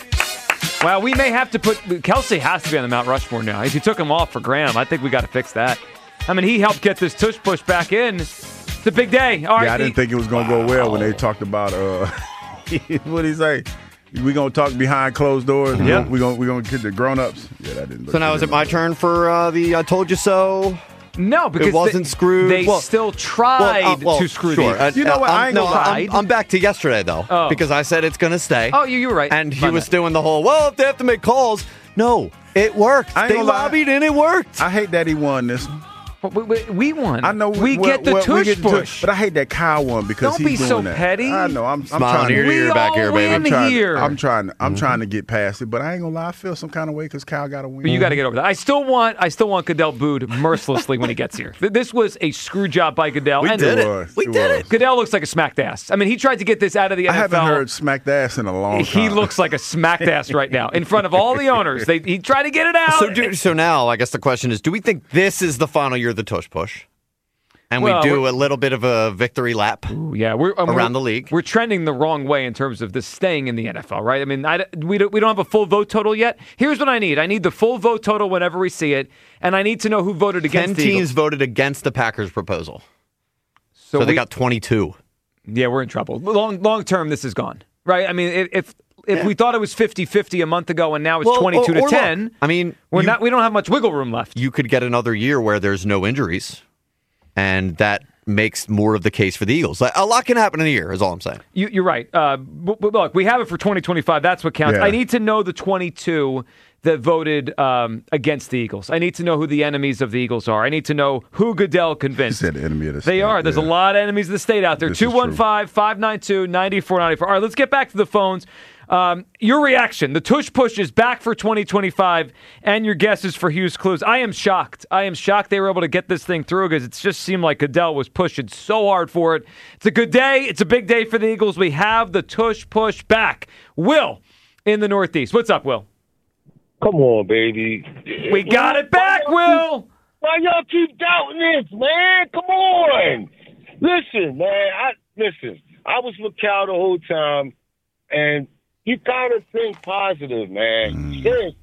Well, we may have to put Kelsey has to be on the Mount Rushmore now. If you took him off for Graham, I think we got to fix that. I mean, he helped get this tush push back in. It's a big day. All right, Yeah, I the- didn't think it was gonna go well when they talked about uh, what did he say? We gonna talk behind closed doors. We Yeah. gonna, we gonna we gonna get the grown ups. Yeah, that didn't. Look So now good is it my enough. turn for uh, the I told you so? No, because It wasn't they, screwed. They Well- still tried Well, uh, well, to screw sure. these. Uh, You know what? uh, I I'm, ain't no, gonna lie. I'm, I'm back to yesterday, though, Oh. because I said it's going to stay. Oh, you, you were right. And he My was bad. doing the whole, well, if they have to make calls. No, it worked. I ain't They gonna lie. lobbied and it worked. I hate that he won this. We, we, we won. I know we well, get the well, we tush get the push. but I hate that Kyle won because Don't he's be doing so that. petty. I know. I'm, I'm Smiling trying to. ear to We ear back all here, baby. win I'm trying, here. I'm trying. I'm Mm-hmm. trying to get past it, but I ain't gonna lie. I feel some kind of way because Kyle got to win. But you got to get over that. I still want I still want Goodell booed mercilessly when he gets here. Th- This was a screw job by Goodell. We and did it. was. We It did was. it. Goodell looks like a smacked ass. I mean, he tried to get this out of the I N F L. haven't heard smacked ass in a long time. He looks like a smacked ass right now in front of all the owners. They, he tried to get it out. So, do, so now, I guess the question is, do we think this is the final year of the tush push? And Well, we do we're- a little bit of a victory lap yeah, we're um, around we're, the league. We're trending the wrong way in terms of this staying in the N F L, right? I mean, I, we don't we don't have a full vote total yet. Here's what I need: I need the full vote total whenever we see it, and I need to know who voted against Ten the teams Eagles. voted against the Packers' proposal. So, we, they got twenty-two. Yeah, we're in trouble. Long long term, this is gone, right? I mean, if if, if we thought it was fifty-fifty a month ago, and now it's Well, twenty-two or- to or look, ten, I mean, we're you- not we don't have much wiggle room left. You could get another year where there's no injuries, and that makes more of the case for the Eagles. Like, a lot can happen in a year, is all I'm saying. You, you're right. Uh, but, but look, we have it for twenty twenty-five. That's what counts. Yeah. I need to know the twenty-two that voted um, against the Eagles. I need to know who the enemies of the Eagles are. I need to know who Goodell He convinced. said the enemy of the They state. are. There's yeah. a lot of enemies of the state out there. This is true. two one five, five nine two, nine four nine four. All right, let's get back to the phones. Um, your reaction. The tush push is back for twenty twenty-five, and your guesses for Hughes Clues. I am shocked. I am shocked they were able to get this thing through because it just seemed like Goodell was pushing so hard for it. It's a good day. It's a big day for the Eagles. We have the tush push back. Will in the Northeast. What's up, Will? Come on, baby. We got it back, Will. Why y'all keep doubting this, man? Come on. Listen, man. I listen. I was with Cal the whole time, and you gotta think positive, man. Seriously.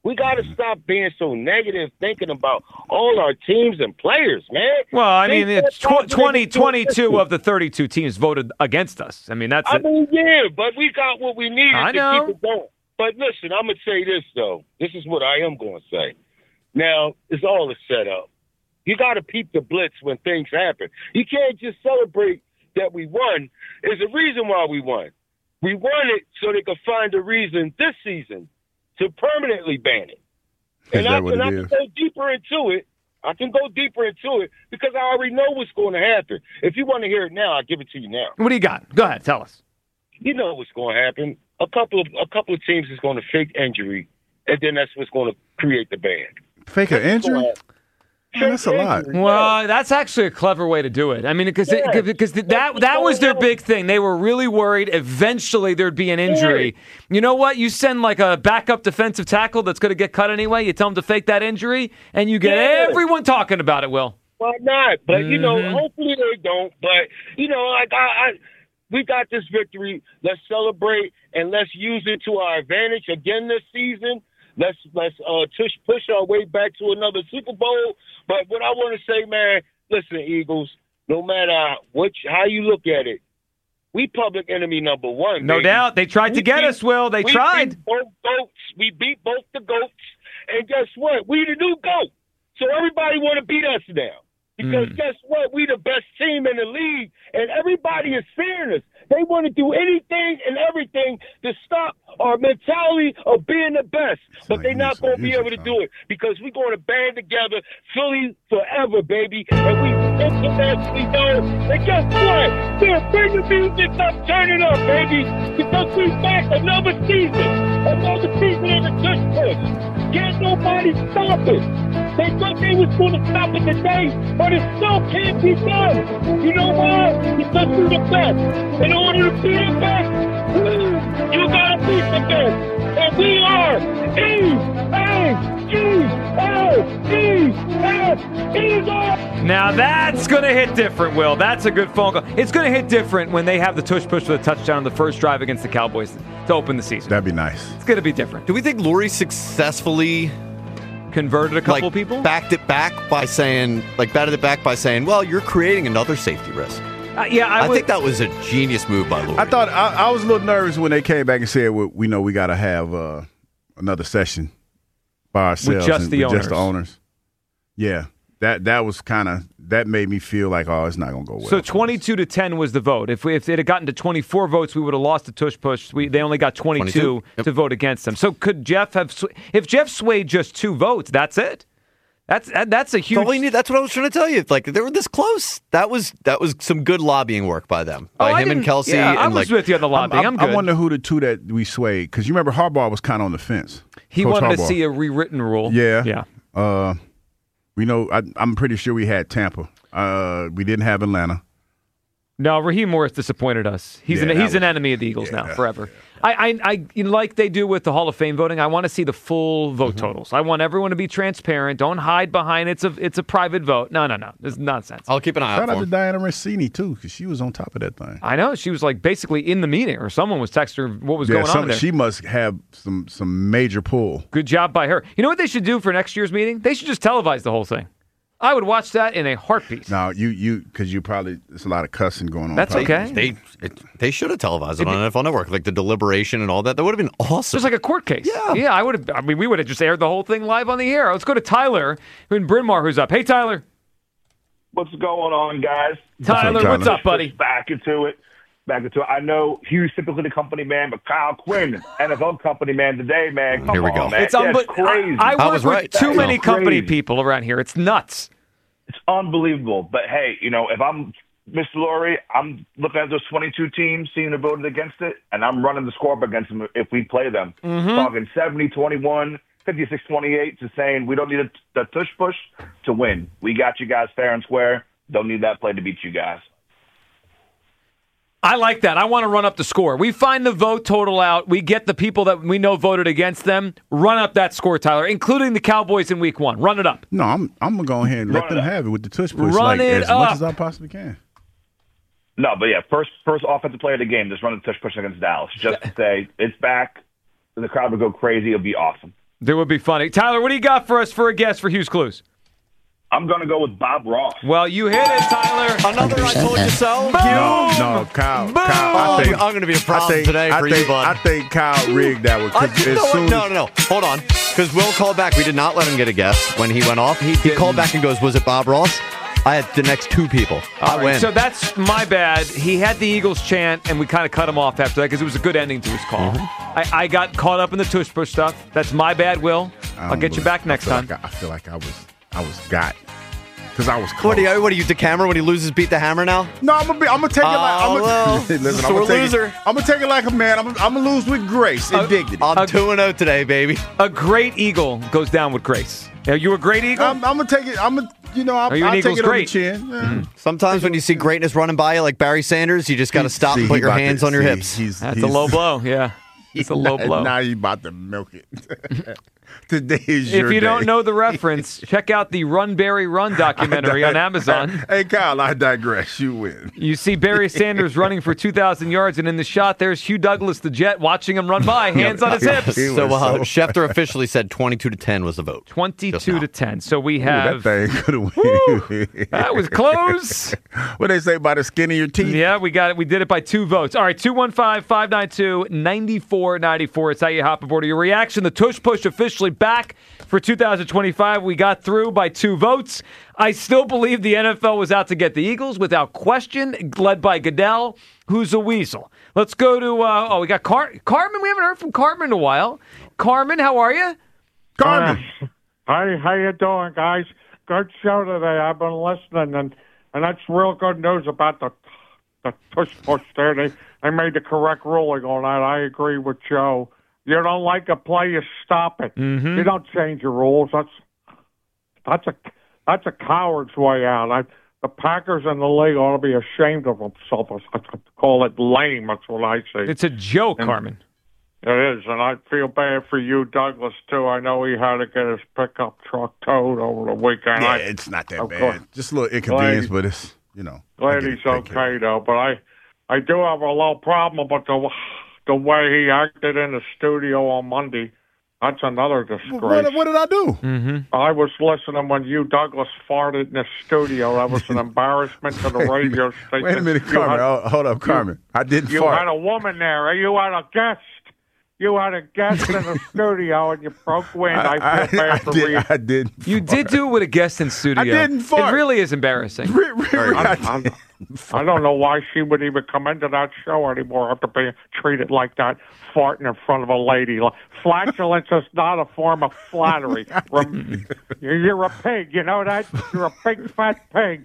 We got to stop being so negative, thinking about all our teams and players, man. Well, I mean, Think it's about tw- twenty, it. twenty-two of the thirty-two teams voted against us. I mean, that's I it. mean, yeah, but we got what we needed I to know. keep it going. But listen, I'm going to say this, though. This is what I am going to say. Now, it's all a setup. You got to peep the blitz when things happen. You can't just celebrate that we won. There's a reason why we won. We won it so they could find a reason this season to permanently ban it. Is And that I, what and it I is? can go deeper into it. I can go deeper into it because I already know what's going to happen. If you want to hear it now, I'll give it to you now. What do you got? Go ahead, tell us. You know what's going to happen. A couple of a couple of teams is going to fake injury, and then that's what's going to create the ban. Fake an injury? Man, that's a lot. Well, that's actually a clever way to do it. I mean, because because that that was their big thing. They were really worried eventually there'd be an injury. You know what? You send like a backup defensive tackle that's going to get cut anyway. You tell them to fake that injury, and you get Yeah. everyone talking about it, Will. Why not? But, you know, Mhm. hopefully they don't. But, you know, like I, I, we got this victory. Let's celebrate, and let's use it to our advantage again this season. Let's let's uh, tush, push our way back to another Super Bowl. But what I want to say, man, listen, Eagles, no matter which how you look at it, we public enemy number one. No baby. doubt. They tried We to get beat- us, Will. They we tried. Beat both goats. We beat both the goats. And guess what? We the new goat. So everybody want to beat us now. Because Mm. guess what? We the best team in the league, and everybody is fearing us. They want to do anything and everything to stop our mentality of being the best, but they're not going to be able to do it because we're going to band together, Philly forever, baby. And we internationally know. And guess what? They're bring the music up, turn it up, baby, because we back another season, another season in the tush push. Can't nobody stop it. They thought they was going to stop it today, but it still can't be done. You know why? Because we're the best. In order to be the best, you got to be the best. And we are E A G L E S Eagles. Now that's going to hit different, Will. That's a good phone call. It's going to hit different when they have the tush push for the touchdown on the first drive against the Cowboys to open the season. That'd be nice. It's going to be different. Do we think Lurie successfully converted a couple like, people? Backed it back by saying, like, batted it back by saying, well, you're creating another safety risk. Uh, yeah, I, I would, think that was a genius move by Lurie. I thought I, I was a little nervous when they came back and said, well, we know we got to have uh, another session by ourselves. just and- the with just the owners. owners. Yeah, that that was kind of that made me feel like, oh, it's not gonna go well. So twenty-two to ten was the vote. If we, if it had gotten to twenty-four votes, we would have lost the tush push. We, they only got twenty-two, twenty-two? Yep. to vote against them. So could Jeff have? sw- If Jeff swayed just two votes, that's it. That's that, that's a huge. That's all we need. That's what I was trying to tell you. Like, they were this close. That was that was some good lobbying work by them, Oh, by I him and didn't- Kelsey. yeah, I and was like, with you on the lobbying. I'm, I good. wonder who the two that we swayed because you remember Harbaugh was kind of on the fence. he Coach wanted to Harbaugh. see a rewritten rule. Yeah, yeah. Uh, we know. I, I'm pretty sure we had Tampa. Uh, we didn't have Atlanta. No, Raheem Morris disappointed us. He's Yeah, an that he's was- an enemy of the Eagles now forever. I, I, I you know, like they do with the Hall of Fame voting. I want to see the full vote Mm-hmm. totals. I want everyone to be transparent. Don't hide behind it's a it's a private vote. No, no, no. It's nonsense. I'll keep an eye Shout out out for to him. Diana Rossini too because she was on top of that thing. I know she was like basically in the meeting, or someone was texting her what was Yeah, going some, on there. she must have some some major pull. Good job by her. You know what they should do for next year's meeting? They should just televise the whole thing. I would watch that in a heartbeat. Now you you because you probably there's a lot of cussing going on. That's probably. okay. They it, they should have televised it on N F L Network, like the deliberation and all that. That would have been awesome. Just like a court case. Yeah. Yeah, I would have. I mean, we would have just aired the whole thing live on the air. Let's go to Tyler in Bryn Mawr, who's up. Hey, Tyler. What's going on, guys? Tyler, what's up, buddy? Back into it. Back into it. I know Hugh's typically the company man, but Kyle Quinn, N F L company man today, man. Come Here we on, go. man. It's That's unbe- crazy. I, I I work was with right. too That many is company crazy. people around here. It's nuts. It's unbelievable. But hey, you know, if I'm Mister Lurie, I'm looking at those twenty-two teams, seeing who voted against it, and I'm running the score up against them if we play them. Mm-hmm. Talking seventy twenty-one, fifty-six twenty-eight to saying we don't need a, the tush push to win. We got you guys fair and square. Don't need that play to beat you guys. I like that. I want to run up the score. We find the vote total out. We get the people that we know voted against them. Run up that score, Tyler, including the Cowboys in week one. Run it up. No, I'm I'm gonna go ahead and let Run them it up. have it with the tush push Run like, it as much up. as I possibly can. No, but yeah, first first offensive player of the game, just run the tush push against Dallas. Just to say it's back. The crowd would go crazy. It'll be awesome. That would be funny. Tyler, what do you got for us for a guess for Hughes Clues? I'm going to go with Bob Ross. Well, you hit it, Tyler. Another I told you so. No, no, Kyle. Boom. Kyle I think, I'm going to be a problem I think, today I for think, you, bud. I think Kyle rigged that one. I, As you know what? soon No, as- no, no. Hold on. Because Will called back. We did not let him get a guess when he went off. He, he called back and goes, was it Bob Ross? I had the next two people. All I right, win. so that's my bad. He had the Eagles chant, and we kind of cut him off after that because it was a good ending to his call. Mm-hmm. I, I got caught up in the tush push stuff. That's my bad, Will. I I'll don't get you believe- back next I time. feel like I, I feel like I was, I was got. Because I was close. What do you, what do you, the camera when he loses beat the hammer now? No, I'm gonna be. I'm gonna take it like. I'm Oh, gonna, well, listen, sore I'm gonna take loser. It, I'm gonna take it like a man. I'm, I'm gonna lose with grace and dignity. I'm two and oh today, baby. A great eagle goes down with grace. Are you a great eagle? I'm, I'm gonna take it. I'm gonna, you know, I'll, Are you an I'll Eagles take it great? on the chin. Yeah. Sometimes when you see greatness running by you like Barry Sanders, you just got to stop See, and put he your about hands to- on your see, hips. He's, That's he's, a low blow, yeah. It's a low now, blow. Now you about to milk it. Today is your If you day. don't know the reference, check out the Run Barry Run documentary on Amazon. Hey, Kyle, I digress. You win. You see Barry Sanders running for two thousand yards, and in the shot, there's Hugh Douglas, the Jet, watching him run by, hands on his hips. He was So uh, so- Schefter officially said twenty-two to ten was the vote. twenty-two to ten. So we Ooh, have. that thing could have won. That was close. What they say by the skin of your teeth? Yeah, we got it. We did it by two votes. All right, two one five, five nine two, nine four nine four. It's how you hop aboard. Your reaction, the Tush Push officially back for two thousand twenty-five. We got through by two votes. I still believe the N F L was out to get the Eagles without question, led by Goodell, who's a weasel. Let's go to, uh, oh, we got Car- Carmen. We haven't heard from Carmen in a while. Carmen, how are you? Carmen. Uh, hi, how you doing, guys? Good show today. I've been listening, and and that's real good news about the the tush push there. They they made the correct ruling on that. I agree with Joe. You don't like a play, you stop it. Mm-hmm. You don't change your rules. That's that's a that's a coward's way out. I, the Packers and the league ought to be ashamed of themselves. I call it lame. That's what I say. It's a joke, And- Carmen. It is, and I feel bad for you, Douglas, too. I know he had to get his pickup truck towed over the weekend. Yeah, I, it's not that of bad. course. Just a little inconvenience, Glad- but it's, you know. I Glad get he's it. Take care. okay, though. But I, I do have a little problem with the, the way he acted in the studio on Monday. That's another disgrace. What, what did I do? Mm-hmm. I was listening when you, Douglas, farted in the studio. That was an embarrassment to the radio station. Wait a minute, You Carmen. had- Oh, hold up, Carmen. I didn't You fart. had a woman there. You had a guest. You had a guest in the studio, and you broke wind. I, I, feel I, bad I, for did, you. I did. You did do it with a guest in studio. I didn't fart. It really is embarrassing. I, I, I don't know why she would even come into that show anymore after being treated like that, farting in front of a lady. Flatulence is not a form of flattery. Rem- You're a pig, you know that? You're a big fat pig.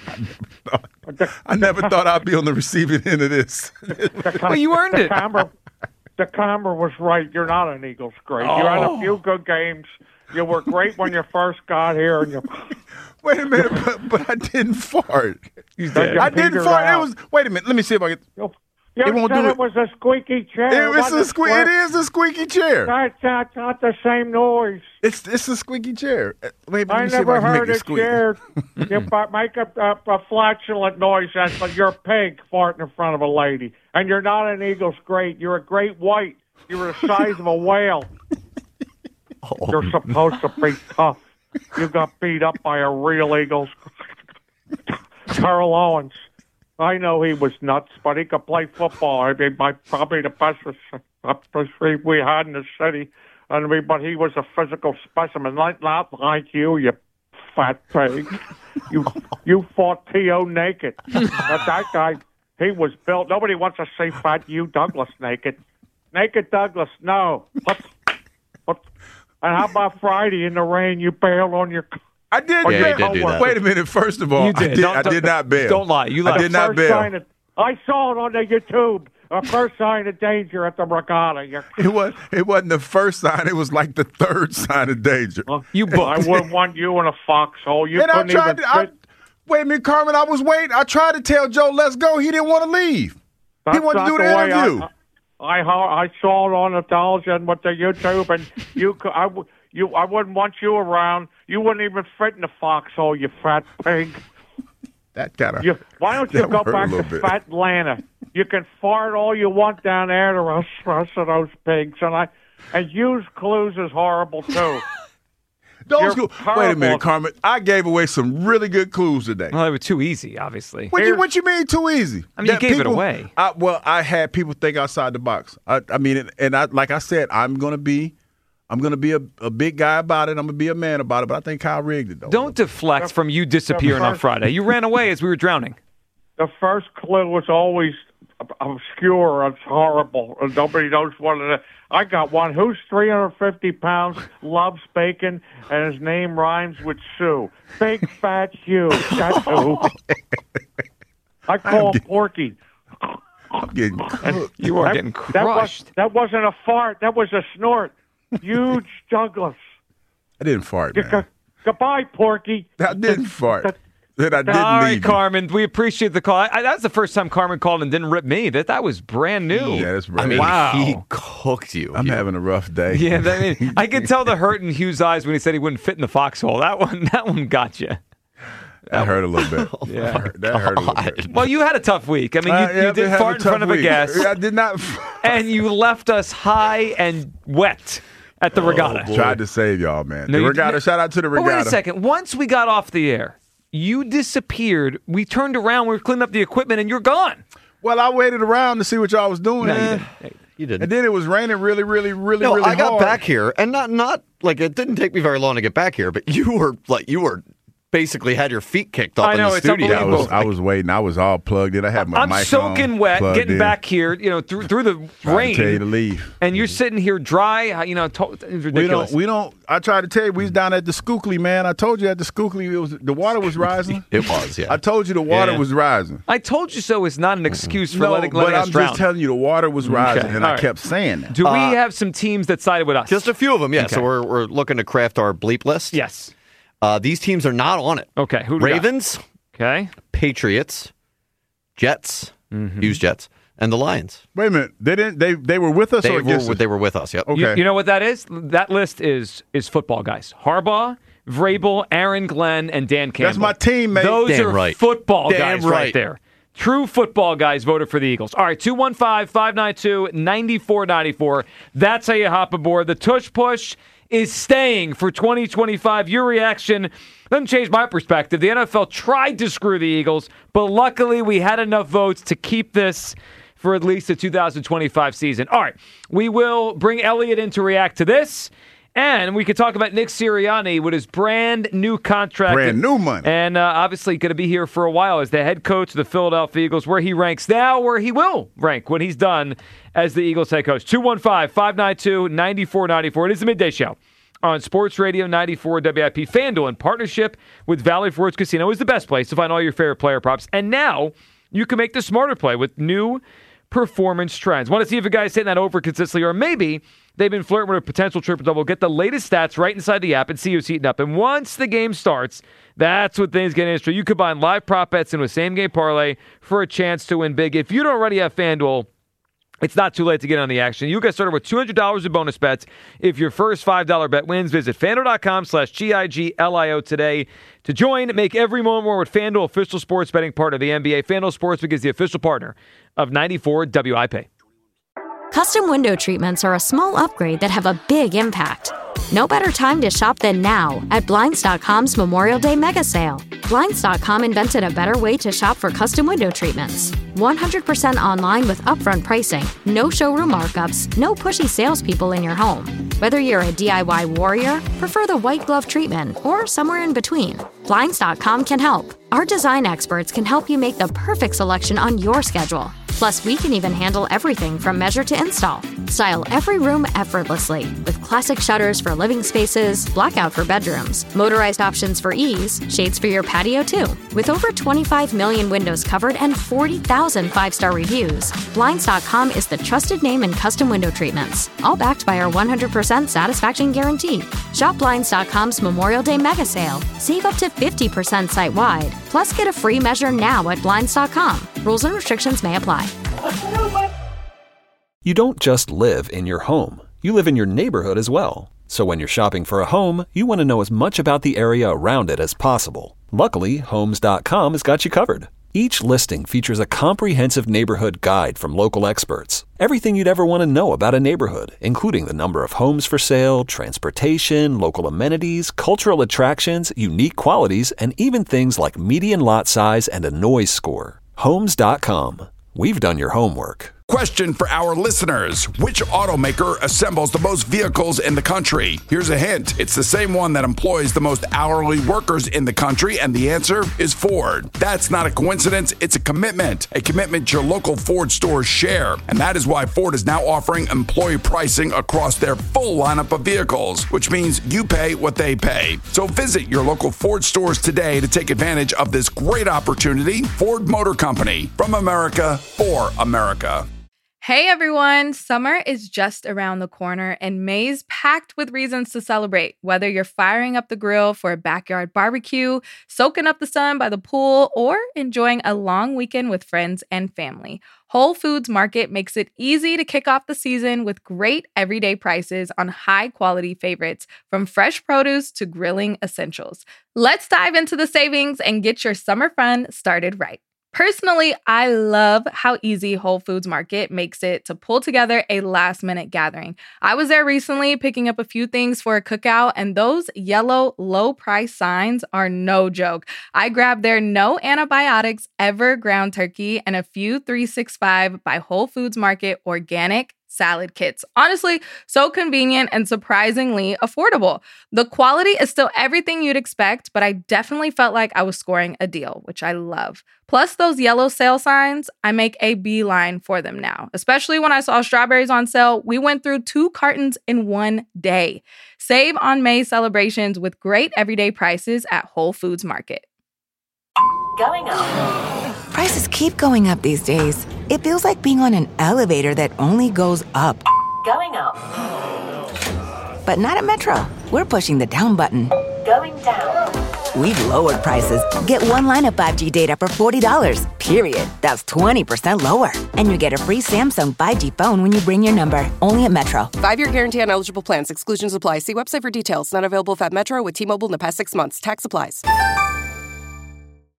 I never thought I'd be on the receiving end of this. Well, you earned the it. Camera, the camera was right. You're not an Eagles great. You had a Oh. few good games. You were great when you first got here. And you, Wait a minute, but, but I didn't fart. You did. I didn't petered fart. out. It was. Wait a minute. Let me see if I can. You It won't said do it it. was a squeaky chair. It, it's wasn't a sque- square. It is a squeaky chair. That's, that's not the same noise. It's it's a squeaky chair. Uh, Wait, let I me see if never I can heard make a it squeak. chair you bu- make a, a, a flatulent noise. That's like you're a pig farting in front of a lady. And you're not an Eagles great. You're a great white. You're the size of a whale. Oh, You're supposed to be tough. You got beat up by a real Eagles. Terrell Owens. I know he was nuts, but he could play football. I mean, my, probably the best receiver we had in the city. I mean, but he was a physical specimen, not, not like you, you fat pig. You you fought T O naked. But that guy, he was built. Nobody wants to see fat you Douglas naked. Naked Douglas, no. What, what, and how about Friday in the rain? You bailed on your. I did. on Yeah, your you did do coworker. that. Wait a minute. First of all, You did. I did. Don't- I did not bail. don't lie. You I lied. did not First bail. sign of- I saw it on the YouTube. A first sign of danger at the regatta. You, It was. It wasn't the first sign. It was like the third sign of danger. You I booked. wouldn't want you in a foxhole. You and I couldn't tried. even To, I, fit. wait a minute, Carmen. I was waiting. I tried to tell Joe, "Let's go." He didn't want to leave. That's he wanted to not do the, the way I- interview. I, I I saw it on the television with the YouTube, and you cou- I w- you I wouldn't want you around. You wouldn't even fit in the foxhole, you fat pig. that kind of. You, why don't you That go hurt a back to little bit. fat Atlanta? You can fart all you want down there to us, us of those pigs, and I And Hughes Clues is horrible, too. Those clues. Wait a minute, Carmen. I gave away some really good clues today. Well, they were too easy, obviously. What you, what you mean too easy? I mean, you That gave it people- away. I, well, I had people think outside the box. I, I mean, and I, like I said, I'm gonna be, I'm gonna be a, a big guy about it. I'm gonna be a man about it. But I think Kyle rigged it though. Don't deflect from you disappearing on Friday. You ran away as we were drowning. The first clue was always obscure. It's horrible. Nobody knows what it is. I got one. Who's three hundred fifty pounds, loves bacon, and his name rhymes with Sue? Big Fat Hugh. That's who. I call him Porky. I'm getting cooked. You are that, getting that, was, crushed. that wasn't a fart. That was a snort. Huge Douglas. I didn't fart, G- man. Goodbye, Porky. I didn't fart. Then I didn't All right, leave. Carmen, we appreciate the call. I, I, that's the first time Carmen called and didn't rip me. That that was brand new. Yeah, that's I right. mean, Wow. he cooked you. I'm having a rough day. Yeah, I mean, I could tell the hurt in Hughes' eyes when he said he wouldn't fit in the foxhole. That one, that one got you. That hurt a little bit. Yeah. That hurt, that hurt a little bit. Well, you had a tough week. I mean, you, Uh, yeah, you I've been did having fart a in tough front of a week. guest, I did not. and you left us high and wet at the regatta. Tried to save y'all, man. No, the you regatta. didn't. Shout out to the But regatta. wait a second. Once we got off the air, you disappeared. We turned around. We were cleaning up the equipment, and you're gone. Well, I waited around to see what y'all was doing. No, you man. didn't. You didn't. And then it was raining really, really, really, No, really I got hard. back here, and not not like it didn't take me very long to get back here, but you were like you were basically had your feet kicked up I in know, the it's studio. I was, I was waiting. I was all plugged in. I had my I'm mic soaking on, wet, plugged getting in. back here, you know, through through the Tried rain, to tell you to leave. and you're sitting here dry. You know, to, it's We ridiculous. don't. We don't. I tried to tell you we was down at the Schuylkill, man. I told you at the Schuylkill, it was the water was rising. It was, yeah. I told you the water Yeah. was rising. I told you so is not an excuse for no, letting, but letting us I'm drown. just telling you the water was rising, Okay, and all I right. kept saying that. Do we Uh, have some teams that sided with us? Just a few of them, yeah. Okay. So we're we're looking to craft our bleep list. Yes. Uh, these teams are not on it. Okay. Who do we got? Ravens, Okay. Patriots, Jets, Mm-hmm. Hughes Jets, and the Lions. Wait a minute. They didn't. They they were with us They or were against us? they were with us. Yep. Okay. You, you know what that is? That list is is football guys. Harbaugh, Vrabel, Aaron Glenn, and Dan Campbell. That's my team, mate. Those Damn are right. football Damn guys right. right. there. True football guys voted for the Eagles. All right, two one five, five nine two, nine four nine four. That's how you hop aboard. The Tush Push is staying for twenty twenty-five. Your reaction doesn't change my perspective. The N F L tried to screw the Eagles, but luckily we had enough votes to keep this for at least the two thousand twenty-five season. All right, we will bring Elliot in to react to this. And we could talk about Nick Sirianni with his brand new contract. Brand new money. And uh, obviously going to be here for a while as the head coach of the Philadelphia Eagles, where he ranks now, where he will rank when he's done as the Eagles head coach. two one five, five nine two, nine four nine four. It is the Midday Show on Sports Radio ninety-four W I P. FanDuel, in partnership with Valley Forge Casino, is the best place to find all your favorite player props. And now you can make the smarter play with new performance trends. Want to see if a guy's hitting that over consistently, or maybe they've been flirting with a potential triple double. Get the latest stats right inside the app and see who's heating up. And once the game starts, that's when things get interesting. You combine live prop bets into a same game parlay for a chance to win big. If you don't already have FanDuel, it's not too late to get on the action. You get started with two hundred dollars in bonus bets if your first five dollar bet wins. Visit FanDuel.com slash G I G L I O today to join. Make every moment more with FanDuel, official sports betting partner of the N B A. FanDuel Sportsbook is the official partner of ninety-four W I P. Custom window treatments are a small upgrade that have a big impact. No better time to shop than now at Blinds dot com's Memorial Day mega sale. Blinds dot com invented a better way to shop for custom window treatments. one hundred percent online with upfront pricing, no showroom markups, no pushy salespeople in your home. Whether you're a D I Y warrior, prefer the white glove treatment, or somewhere in between, Blinds dot com can help. Our design experts can help you make the perfect selection on your schedule. Plus, we can even handle everything from measure to install. Style every room effortlessly with classic shutters for living spaces, blackout for bedrooms, motorized options for ease, shades for your patio too. With over twenty-five million windows covered and forty thousand five-star reviews, Blinds dot com is the trusted name in custom window treatments, all backed by our one hundred percent satisfaction guarantee. Shop Blinds dot com's Memorial Day mega sale. Save up to fifty percent site-wide. Plus, get a free measure now at Blinds dot com. Rules and restrictions may apply. You don't just live in your home. You live in your neighborhood as well. So when you're shopping for a home, you want to know as much about the area around it as possible. Luckily, Homes dot com has got you covered. Each listing features a comprehensive neighborhood guide from local experts. Everything you'd ever want to know about a neighborhood, including the number of homes for sale, transportation, local amenities, cultural attractions, unique qualities, and even things like median lot size and a noise score. Homes dot com. We've done your homework. Question for our listeners. Which automaker assembles the most vehicles in the country? Here's a hint. It's the same one that employs the most hourly workers in the country, and the answer is Ford. That's not a coincidence. It's a commitment. A commitment your local Ford stores share. And that is why Ford is now offering employee pricing across their full lineup of vehicles, which means you pay what they pay. So visit your local Ford stores today to take advantage of this great opportunity. Ford Motor Company. From America, for America. Hey everyone, summer is just around the corner and May's packed with reasons to celebrate. Whether you're firing up the grill for a backyard barbecue, soaking up the sun by the pool, or enjoying a long weekend with friends and family, Whole Foods Market makes it easy to kick off the season with great everyday prices on high-quality favorites, from fresh produce to grilling essentials. Let's dive into the savings and get your summer fun started right. Personally, I love how easy Whole Foods Market makes it to pull together a last-minute gathering. I was there recently picking up a few things for a cookout, and those yellow low-price signs are no joke. I grabbed their no antibiotics ever ground turkey and a few three sixty-five by Whole Foods Market organic salad kits. Honestly, so convenient and surprisingly affordable. The quality is still everything you'd expect, but I definitely felt like I was scoring a deal, which I love. Plus those yellow sale signs, I make a beeline for them now. Especially when I saw strawberries on sale, we went through two cartons in one day. Save on May celebrations with great everyday prices at Whole Foods Market. Going up. Prices keep going up these days. It feels like being on an elevator that only goes up. Going up. But not at Metro. We're pushing the down button. Going down. We've lowered prices. Get one line of five G data for forty dollars, period. That's twenty percent lower. And you get a free Samsung five G phone when you bring your number. Only at Metro. Five-year guarantee on eligible plans. Exclusions apply. See website for details. Not available at Metro with T-Mobile in the past six months. Tax applies.